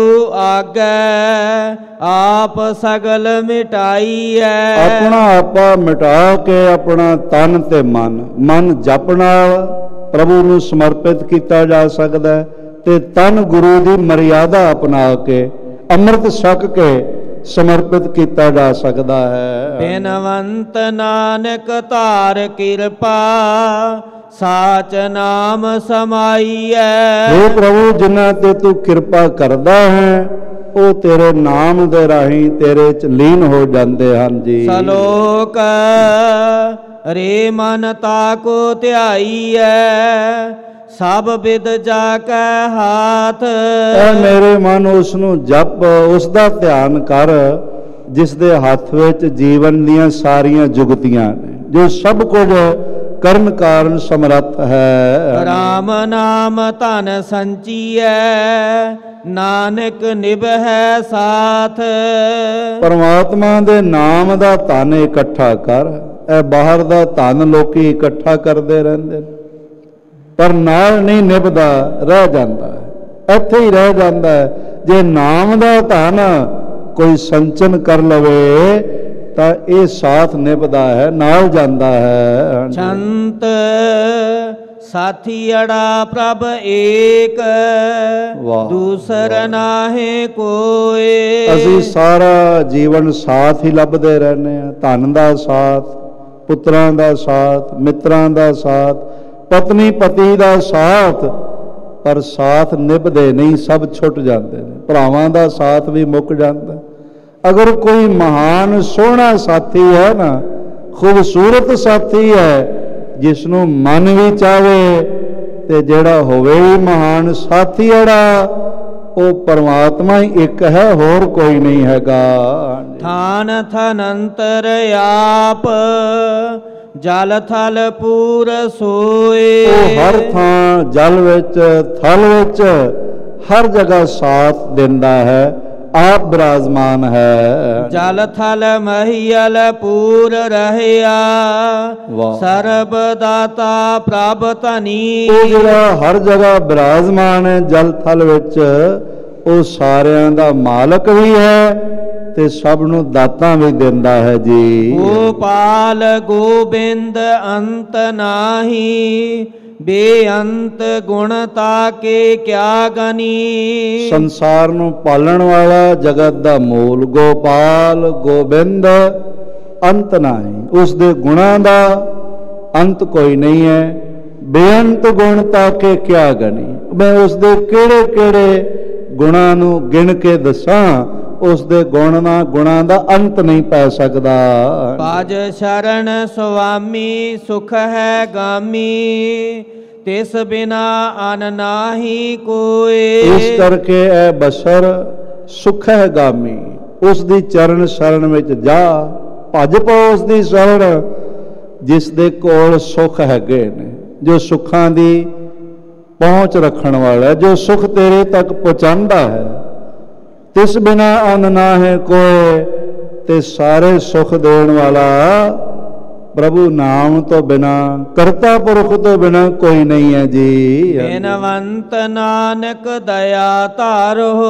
ਆਗੈ, ਆਪ ਸਗਲ ਮਿਟਾਈਐ। ਆਪਣਾ ਆਪਾ ਮਿਟਾ ਕੇ ਆਪਣਾ ਤਨ ਤੇ ਮਨ, ਮਨ ਜਪ ਨਾਲ ਪ੍ਰਭੂ ਨੂੰ ਸਮਰਪਿਤ ਕੀਤਾ ਜਾ ਸਕਦਾ ਹੈ, ਤੇ ਤਨ ਗੁਰੂ ਦੀ ਮਰਿਆਦਾ ਅਪਣਾ ਕੇ ਅੰਮ੍ਰਿਤ ਛਕ ਕੇ ਸਮਰਪਿਤ ਕੀਤਾ ਜਾ ਸਕਦਾ ਹੈ। ਬਿਨਵੰਤ ਨਾਨਕ ਧਾਰ ਕਿਰਪਾ, ਸਾਚ ਨਾਮ ਸਮਾਈਐ। ਹੇ ਪ੍ਰਭੂ, ਜਿਨ੍ਹਾਂ ਤੇ ਤੂੰ ਕਿਰਪਾ ਕਰਦਾ ਹੈ, ਉਹ ਤੇਰੇ ਨਾਮ ਦੇ ਰਾਹੀਂ ਤੇਰੇ ਚ ਲੀਨ ਹੋ ਜਾਂਦੇ ਹਨ ਜੀ। ਸਲੋਕ ਰੇ ਮਨ ਤਾਕੋ ਧਿਆਈਐ, ਸਭ ਬਿਦ ਜਾ ਕੈ ਹਾਥ। ਐ ਮੇਰੇ ਮਨ, ਉਸ ਨੂੰ ਜਪ, ਉਸ ਦਾ ਧਿਆਨ ਕਰ ਜਿਸ ਦੇ ਹੱਥ ਵਿੱਚ ਜੀਵਨ ਦੀਆਂ ਸਾਰੀਆਂ ਜੁਗਤੀਆਂ ਨੇ, ਜੋ ਸਭ ਕੁਝ ਕਰਨ ਕਾਰਨ ਸਮਰੱਥ ਹੈ। ਰਾਮ ਨਾਮ ਧਨ ਸੰਚੀਐ, ਨਾਨਕ ਨਿਭੈ ਸਾਥ। ਪਰਮਾਤਮਾ ਦੇ ਨਾਮ ਦਾ ਧਨ ਇਕੱਠਾ ਕਰ। ਇਹ ਬਾਹਰ ਦਾ ਧਨ ਲੋਕੀ ਇਕੱਠਾ ਕਰਦੇ ਰਹਿੰਦੇ ਨੇ, ਪਰ ਨਾਲ ਨਹੀਂ ਨਿਭਦਾ, ਰਹਿ ਜਾਂਦਾ ਹੈ, ਇੱਥੇ ਹੀ ਰਹਿ ਜਾਂਦਾ ਹੈ। ਜੇ ਨਾਮ ਦਾ ਧਨ ਕੋਈ ਸੰਚਨ ਕਰ ਲਵੇ ਤਾਂ ਇਹ ਸਾਥ ਨਿਭਦਾ ਹੈ, ਨਾਲ ਜਾਂਦਾ ਹੈ। ਛੰਤ ਸਾਥੀ ਅੜਾ ਪ੍ਰਭ ਏਕ, ਦੂਸਰ ਨਾਹੀ ਕੋਏ। ਅਸੀਂ ਸਾਰਾ ਜੀਵਨ ਸਾਥ ਹੀ ਲੱਭਦੇ ਰਹਿੰਦੇ ਹਾਂ। ਧਨ ਦਾ ਸਾਥ, ਪੁੱਤਰਾਂ ਦਾ ਸਾਥ, ਮਿੱਤਰਾਂ ਦਾ ਸਾਥ, ਪਤਨੀ ਪਤੀ ਦਾ ਸਾਥ, ਪਰ ਸਾਥ ਨਿਭਦੇ ਨਹੀਂ, ਸਭ ਛੁੱਟ ਜਾਂਦੇ ਨੇ। ਭਰਾਵਾਂ ਦਾ ਸਾਥ ਵੀ ਮੁੱਕ ਜਾਂਦਾ। ਅਗਰ ਕੋਈ ਮਹਾਨ ਸੋਹਣਾ ਸਾਥੀ ਹੈ ਨਾ, ਖੂਬਸੂਰਤ ਸਾਥੀ ਹੈ, ਜਿਸ ਨੂੰ ਮਨ ਵੀ ਚਾਹੇ ਤੇ ਜਿਹੜਾ ਹੋਵੇ ਵੀ ਮਹਾਨ ਸਾਥੀ, ਜਿਹੜਾ ਉਹ ਪਰਮਾਤਮਾ ਹੀ ਇੱਕ ਹੈ, ਹੋਰ ਕੋਈ ਨਹੀਂ ਹੈਗਾ। ਥਾਨ ਥਨੰਤਰ ਆਪ ਜਲ ਥਲ ਪੂਰ ਸੋਏ। ਉਹ ਹਰ ਥਾਂ ਜਲ ਵਿੱਚ, ਥਲ ਵਿੱਚ, ਹਰ ਜਗ੍ਹਾ ਸਾਥ ਦਿੰਦਾ ਹੈ, ਆਪ ਬਿਰਾਜਮਾਨ ਹੈ। ਜਲ ਥਲ ਮਹੀਲ ਪੂਰ ਰਹਿਆ ਵਾਹ। ਸਰਬ ਦਾਤਾ ਪ੍ਰਭ ਧਨੀ। ਉਹ ਜਿਹੜਾ ਹਰ ਜਗ੍ਹਾ ਬਿਰਾਜਮਾਨ ਹੈ ਜਲ ਥਲ ਵਿੱਚ, ਉਹ ਸਾਰਿਆਂ ਦਾ ਮਾਲਕ ਵੀ ਹੈ ਤੇ ਸਭ ਨੂੰ ਦਾਤਾਂ ਵੀ ਦਿੰਦਾ ਹੈ ਜੀ। ਗੋਪਾਲ ਗੋਬਿੰਦ ਅੰਤ ਨਾਹੀ ਬੇਅੰਤ ਗੁਣ ਤਾਕੇ ਕਿਆ ਗਨੀ। ਸੰਸਾਰ ਨੂੰ ਪਾਲਣ ਵਾਲਾ, ਜਗਤ ਦਾ ਮੂਲ, ਗੋਪਾਲ ਗੋਬਿੰਦ ਅੰਤ ਨਹੀਂ, ਉਸ ਦੇ ਗੁਣਾਂ ਦਾ ਅੰਤ ਕੋਈ ਨਹੀਂ ਹੈ। ਬੇਅੰਤ ਗੁਣ ਤਾਕੇ ਕਿਆ ਗਨੀ, ਮੈਂ ਉਸ ਦੇ ਕਿਹੜੇ ਕਿਹੜੇ ਗੁਣਾਂ ਨੂੰ ਗਿਣ ਕੇ ਦੱਸਾਂ, ਉਸ ਦੇ ਗੁਣ ਦਾ ਗੁਣਾਂ ਦਾ ਅੰਤ ਨਹੀਂ ਪੈ ਸਕਦਾ। ਭਜ ਸ਼ਰਨ ਸੁਆਮੀ ਸੁਖ ਹੈ ਗਾਮੀ ਤਿਸ ਬਿਨਾ ਅਨ ਨਾਹੀ ਕੋਏ। ਇਸ ਕਰਕੇ ਇਹ ਬਸਰ ਸੁਖ ਹੈ ਗਾਮੀ, ਉਸ ਦੀ ਚਰਨ ਸ਼ਰਨ ਵਿੱਚ ਜਾ, ਭੱਜ ਪਾ ਉਸ ਦੀ ਸ਼ਰਨ, ਜਿਸ ਦੇ ਕੋਲ ਸੁਖ ਹੈਗੇ ਨੇ, ਜੋ ਸੁੱਖਾਂ ਦੀ ਪਹੁੰਚ ਰੱਖਣ ਵਾਲਾ ਹੈ, ਜੋ ਸੁਖ ਤੇਰੇ ਤੱਕ ਪਹੁੰਚਾਉਂਦਾ ਹੈ। ਤਿਸ ਬਿਨਾ ਅਨ ਨਾਹੀ ਕੋਏ, ਤੇ ਸਾਰੇ ਸੁਖ ਦੇਣ ਵਾਲਾ ਪ੍ਰਭੂ ਨਾਮ ਤੋਂ ਬਿਨਾ, ਕਰਤਾ ਪੁਰਖ ਤੋਂ ਬਿਨਾ ਕੋਈ ਨਹੀਂ ਹੈ ਜੀ। ਬਿਨਵੰਤ ਨਾਨਕ ਦਇਆ ਧਾਰੋ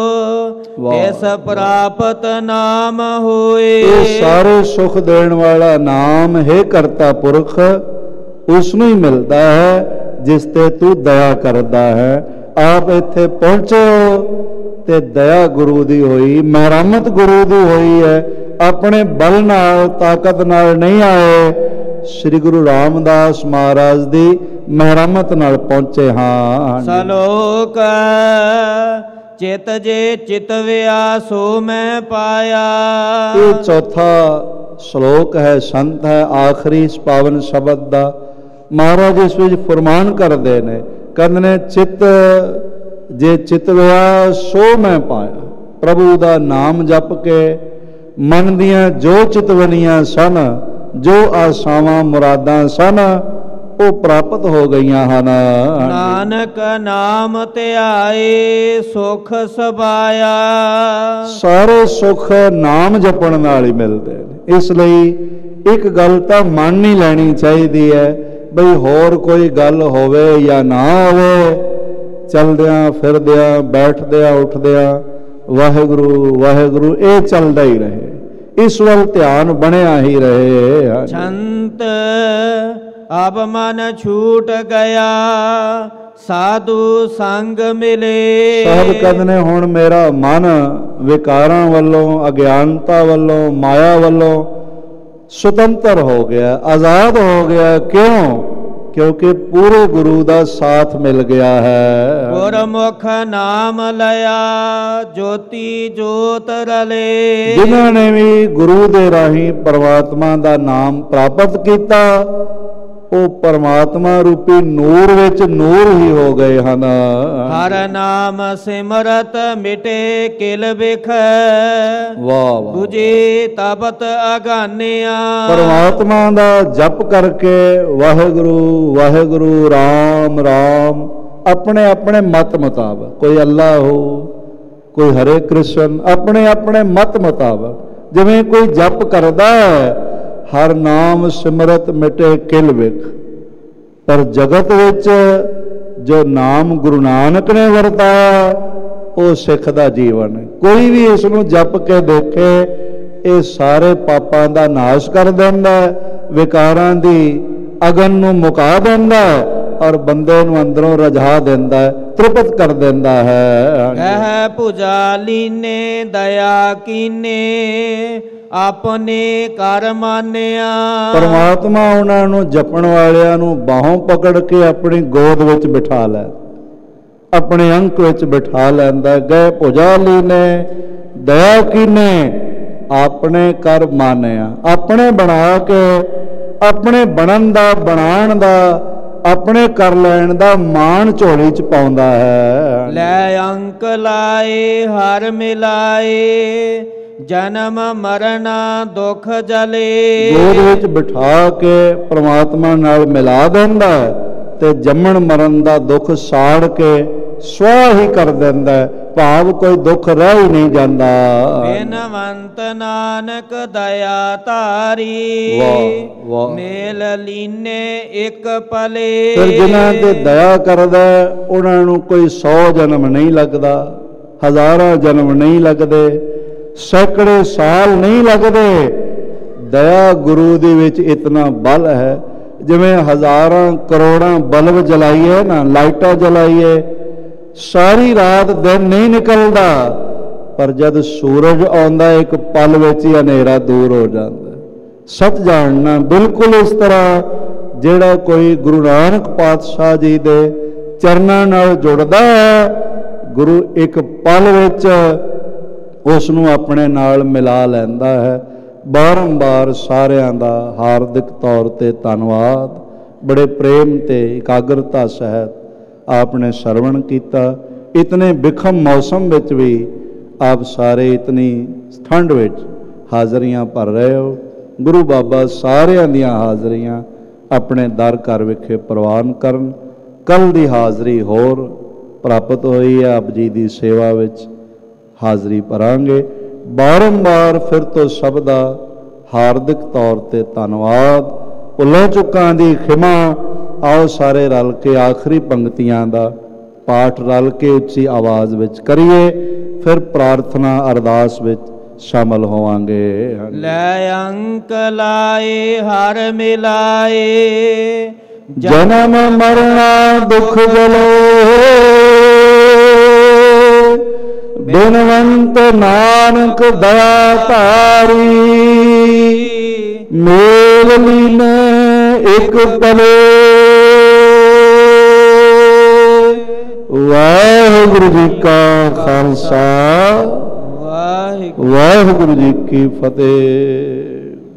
ਤਿਸ ਪ੍ਰਾਪਤ ਨਾਮ ਹੋਏ। ਇਹ ਸਾਰੇ ਸੁਖ ਦੇਣ ਵਾਲਾ ਨਾਮ ਹੈ ਕਰਤਾ ਪੁਰਖ, ਉਸ ਨੂੰ ਹੀ ਮਿਲਦਾ ਹੈ ਜਿਸ ਤੇ ਤੂੰ ਦਇਆ ਕਰਦਾ ਹੈ। ਆਪ ਇੱਥੇ ਪਹੁੰਚੋ ਤੇ ਦਇਆ ਗੁਰੂ ਦੀ ਹੋਈ, ਮਿਹਰਮਤ ਗੁਰੂ ਦੀ ਹੋਈ ਹੈ। ਆਪਣੇ ਬਲ ਨਾਲ, ਤਾਕਤ ਨਾਲ ਨਹੀਂ ਆਏ, ਸ੍ਰੀ ਗੁਰੂ ਰਾਮਦਾਸ ਮਹਾਰਾਜ ਦੀ ਮਿਹਰਮਤ ਨਾਲ ਪਹੁੰਚੇ ਹਾਂ। ਸਲੋਕ ਚਿਤ ਜੇ ਚਿਤਵਿਆ ਸੋ ਮੈਂ ਪਾਇਆ। ਇਹ ਚੌਥਾ ਸ਼ਲੋਕ ਹੈ, ਸੰਤ ਹੈ, ਆਖਰੀ ਇਸ ਪਾਵਨ ਸ਼ਬਦ ਦਾ। ਮਹਾਰਾਜ ਇਸ ਵਿੱਚ ਫਰਮਾਨ ਕਰਦੇ ਨੇ, ਕਹਿੰਦੇ ਨੇ ਚਿੱਤ ਜੇ ਚਿਤਵਿਆ ਸੋ ਮੈਂ ਪਾਇਆ। ਪ੍ਰਭੂ ਦਾ ਨਾਮ ਜਪ ਕੇ ਮਨ ਦੀਆਂ ਜੋ ਚਿਤਵਨੀਆਂ ਸਨ, ਜੋ ਆਸਾਵਾਂ ਮੁਰਾਦਾਂ ਸਨ, ਉਹ ਪ੍ਰਾਪਤ ਹੋ ਗਈਆਂ ਹਨ। ਨਾਨਕ ਨਾਮ ਧਿਆਏ ਸੁਖ ਸਬਾਇਆ। ਸਾਰੇ ਸੁਖ ਨਾਮ ਜਪਣ ਨਾਲ ਹੀ ਮਿਲਦੇ ਨੇ। ਇਸ ਲਈ ਇੱਕ ਗੱਲ ਤਾਂ ਮੰਨ ਹੀ ਲੈਣੀ ਚਾਹੀਦੀ ਹੈ, ਬਈ ਹੋਰ ਕੋਈ ਗੱਲ ਹੋਵੇ ਜਾਂ ਨਾ ਹੋਵੇ, ਚਲਦਿਆਂ ਫਿਰਦਿਆਂ ਬੈਠਦਿਆਂ ਉੱਠਦਿਆਂ ਵਾਹਿਗੁਰੂ ਵਾਹਿਗੁਰੂ ਇਹ ਚੱਲਦਾ ਹੀ ਰਹੇ, ਇਸ ਵੱਲ ਧਿਆਨ ਬਣਿਆ ਹੀ ਰਹੇ। ਛੰਤ ਅਬ ਮਨ ਛੂਟ ਗਿਆ ਸਾਧੂ ਸੰਗ ਮਿਲੇ। ਸਭ ਕਹਿੰਦੇ ਨੇ ਹੁਣ ਮੇਰਾ ਮਨ ਵਿਕਾਰਾਂ ਵੱਲੋਂ, ਅਗਿਆਨਤਾ ਵੱਲੋਂ, ਮਾਇਆ ਵੱਲੋਂ ਸੁਤੰਤਰ ਹੋ ਗਿਆ, ਆਜ਼ਾਦ ਹੋ ਗਿਆ। ਕਿਉਂ? ਕਿਉਂਕਿ ਪੂਰੇ ਗੁਰੂ ਦਾ ਸਾਥ ਮਿਲ ਗਿਆ ਹੈ। ਗੁਰਮੁਖ ਨਾਮ ਲਿਆ ਜੋਤੀ ਜੋਤ ਰਲੇ। ਜਿਨ੍ਹਾਂ ਨੇ ਵੀ ਗੁਰੂ ਦੇ ਰਾਹੀਂ ਪਰਮਾਤਮਾ ਦਾ ਨਾਮ ਪ੍ਰਾਪਤ ਕੀਤਾ, ਉਹ ਪਰਮਾਤਮਾ ਰੂਪੀ ਨੂਰ ਵਿੱਚ ਨੂਰ ਹੀ ਹੋ ਗਏ ਹਨ। ਹਰ ਨਾਮ ਸਿਮਰਤ ਮਿਟੇ ਕਿਲ ਬਿਖ ਵਾਹ ਵਾਹ। ਬੁਝੇ ਤਪਤ ਅਗਾਨਿਆ। ਪਰਮਾਤਮਾ ਦਾ ਜਪ ਕਰਕੇ ਵਾਹਿਗੁਰੂ ਵਾਹਿਗੁਰੂ ਰਾਮ ਰਾਮ ਆਪਣੇ ਆਪਣੇ ਮਤ ਮੁਤਾਬਕ, ਕੋਈ ਅੱਲਾਹ ਹੋ, ਕੋਈ ਹਰੇ ਕ੍ਰਿਸ਼ਨ, ਆਪਣੇ ਆਪਣੇ ਮਤ ਮੁਤਾਬਕ ਜਿਵੇਂ ਕੋਈ ਜਪ ਕਰਦਾ ਹੈ, ਹਰ ਨਾਮ ਸਿਮਰਤ ਮਿਟੇ ਕਿਲ ਵਿਖ। ਪਰ ਜਗਤ ਵਿੱਚ ਜੋ ਨਾਮ ਗੁਰੂ ਨਾਨਕ ਨੇ ਵਰਤਾਇਆ, ਉਹ ਸਿੱਖ ਦਾ ਜੀਵਨ ਹੈ। ਕੋਈ ਵੀ ਇਸ ਨੂੰ ਜਪ ਕੇ ਦੇਖੇ, ਇਹ ਸਾਰੇ ਪਾਪਾਂ ਦਾ ਨਾਸ਼ ਕਰ ਦਿੰਦਾ, ਵਿਕਾਰਾਂ ਦੀ ਅਗਨ ਨੂੰ ਮੁਕਾ ਦਿੰਦਾ, ਔਰ ਬੰਦੇ ਨੂੰ ਅੰਦਰੋਂ ਰਜਾ ਦਿੰਦਾ, ਤ੍ਰਿਪਤ ਕਰ ਦਿੰਦਾ ਹੈ। ਕਹਿ ਭੁਜਾਲੀ ਨੇ ਦਇਆ ਕੀਨੇ ਆਪਣੇ ਕਰ ਮਾਨਿਆ। ਪਰਮਾਤਮਾ ਉਹਨਾਂ ਨੂੰ ਜਪਣ ਵਾਲਿਆਂ ਨੂੰ ਬਾਹੋਂ ਪਕੜ ਕੇ ਆਪਣੀ ਗੋਦ ਵਿੱਚ ਬਿਠਾ ਲੈ, ਆਪਣੇ ਅੰਕ ਵਿੱਚ ਬਿਠਾ ਲੈਂਦਾ। ਗਏ ਭੁਜਾਲੀ ਨੇ ਦਇਆ ਕੀਨੇ ਆਪਣੇ ਕਰ ਮਾਨਿਆ। ਆਪਣੇ ਬਣਾ ਕੇ, ਆਪਣੇ ਬਣਨ ਦਾ, ਬਣਾਉਣ ਦਾ ਆਪਣੇ ਕਰ ਲੈਣ ਦਾ ਮਾਣ ਝੋਲੀ ਚ ਪਾਉਂਦਾ ਹੈ। ਲੈ ਅੰਕ ਲਾਏ ਹਰ ਮਿਲਾਏ, ਜਨਮ ਮਰਨਾ ਦੁਖ ਜਲੇ। ਗੋਦ ਵਿੱਚ ਬਿਠਾ ਕੇ ਪ੍ਰਮਾਤਮਾ ਨਾਲ ਮਿਲਾ ਦਿੰਦਾ ਹੈ ਤੇ ਜੰਮਣ ਮਰਨ ਦਾ ਦੁੱਖ ਸਾੜ ਕੇ ਸਵਾਹ ਹੀ ਕਰ ਦਿੰਦਾ ਹੈ, ਭਾਵ ਕੋਈ ਦੁੱਖ ਰਹਿ ਹੀ ਨਹੀਂ ਜਾਂਦਾ। ਬਿਨਵੰਤ ਨਾਨਕ ਦਇਆ ਧਾਰੀ, ਵਾਹ ਵਾਹ। ਮੇਲ ਲੀਨੇ ਇੱਕ ਪਲੇ। ਫਿਰ ਜਿਨ੍ਹਾਂ ਤੇ ਦਇਆ ਕਰਦਾ ਉਹਨਾਂ ਨੂੰ ਕੋਈ ਸੌ ਜਨਮ ਨਹੀਂ ਲੱਗਦਾ, ਹਜ਼ਾਰਾਂ ਜਨਮ ਨਹੀਂ ਲੱਗਦੇ, ਸੈਂਕੜੇ ਸਾਲ ਨਹੀਂ ਲੱਗਦੇ। ਦਇਆ ਗੁਰੂ ਦੇ ਵਿੱਚ ਇਤਨਾ ਬਲ ਹੈ, ਜਿਵੇਂ ਹਜ਼ਾਰਾਂ ਕਰੋੜਾਂ ਬਲਬ ਜਲਾਈਏ ਨਾ, ਲਾਈਟਾਂ ਜਲਾਈਏ, ਸਾਰੀ ਰਾਤ ਦਿਨ ਨਹੀਂ ਨਿਕਲਦਾ, ਪਰ ਜਦ ਸੂਰਜ ਆਉਂਦਾ ਇੱਕ ਪਲ ਵਿੱਚ ਹੀ ਹਨੇਰਾ ਦੂਰ ਹੋ ਜਾਂਦਾ। ਸੱਚ ਜਾਣਨਾ ਬਿਲਕੁਲ ਇਸ ਤਰ੍ਹਾਂ ਜਿਹੜਾ ਕੋਈ ਗੁਰੂ ਨਾਨਕ ਪਾਤਸ਼ਾਹ ਜੀ ਦੇ ਚਰਨਾਂ ਨਾਲ ਜੁੜਦਾ ਹੈ, ਗੁਰੂ ਇੱਕ ਪਲ ਵਿੱਚ ਉਸ ਨੂੰ ਆਪਣੇ ਨਾਲ ਮਿਲਾ ਲੈਂਦਾ ਹੈ। ਬਾਰੰਬਾਰ ਸਾਰਿਆਂ ਦਾ ਹਾਰਦਿਕ ਤੌਰ ਤੇ ਧੰਨਵਾਦ। ਬੜੇ ਪ੍ਰੇਮ ਤੇ ਇਕਾਗਰਤਾ ਸਹਿਤ ਆਪ ਨੇ ਸਰਵਣ ਕੀਤਾ। ਇਤਨੇ ਬਿਖਮ ਮੌਸਮ ਵਿੱਚ ਵੀ ਆਪ ਸਾਰੇ ਇਤਨੀ ਠੰਡ ਵਿੱਚ ਹਾਜ਼ਰੀਆਂ ਭਰ ਰਹੇ ਹੋ। ਗੁਰੂ ਬਾਬਾ ਸਾਰਿਆਂ ਦੀਆਂ ਹਾਜ਼ਰੀਆਂ ਆਪਣੇ ਦਰ ਘਰ ਵਿਖੇ ਪ੍ਰਵਾਨ ਕਰਨ। ਕੱਲ੍ਹ ਦੀ ਹਾਜ਼ਰੀ ਹੋਰ ਪ੍ਰਾਪਤ ਹੋਈ ਹੈ, ਆਪ ਜੀ ਦੀ ਸੇਵਾ ਵਿੱਚ ਹਾਜ਼ਰੀ ਭਰਾਂਗੇ। ਬਾਰੰਬਾਰ ਫਿਰ ਤੋਂ ਸਭ ਦਾ ਹਾਰਦਿਕ ਤੌਰ ਤੇ ਧੰਨਵਾਦ। ਭੁੱਲਾਂ ਚੁੱਕਾਂ ਦੀ ਖਿਮਾ। ਆਓ ਸਾਰੇ ਰਲ ਕੇ ਆਖਰੀ ਪੰਕਤੀਆਂ ਦਾ ਪਾਠ ਰਲ ਕੇ ਉੱਚੀ ਆਵਾਜ਼ ਵਿੱਚ ਕਰੀਏ, ਫਿਰ ਪ੍ਰਾਰਥਨਾ ਅਰਦਾਸ ਵਿੱਚ ਸ਼ਾਮਲ ਹੋਵਾਂਗੇ। ਲੈ ਅੰਕ ਲਾਏ ਹਰ ਮਿਲਾਏ, ਜਨਮ ਮਰਨਾ ਦੁਖ ਜਲੇ। ਬਿਨਵੰਤ ਨਾਨਕ ਦਇਆ ਧਾਰੀ, ਮੇਲ ਲੀਨੇ ਇੱਕ ਪਲੇ। ਵਾਹਿਗੁਰੂ ਜੀ ਕਾ ਖਾਲਸਾ, ਵਾਹਿਗੁਰੂ ਜੀ ਕੀ ਫਤਿਹ।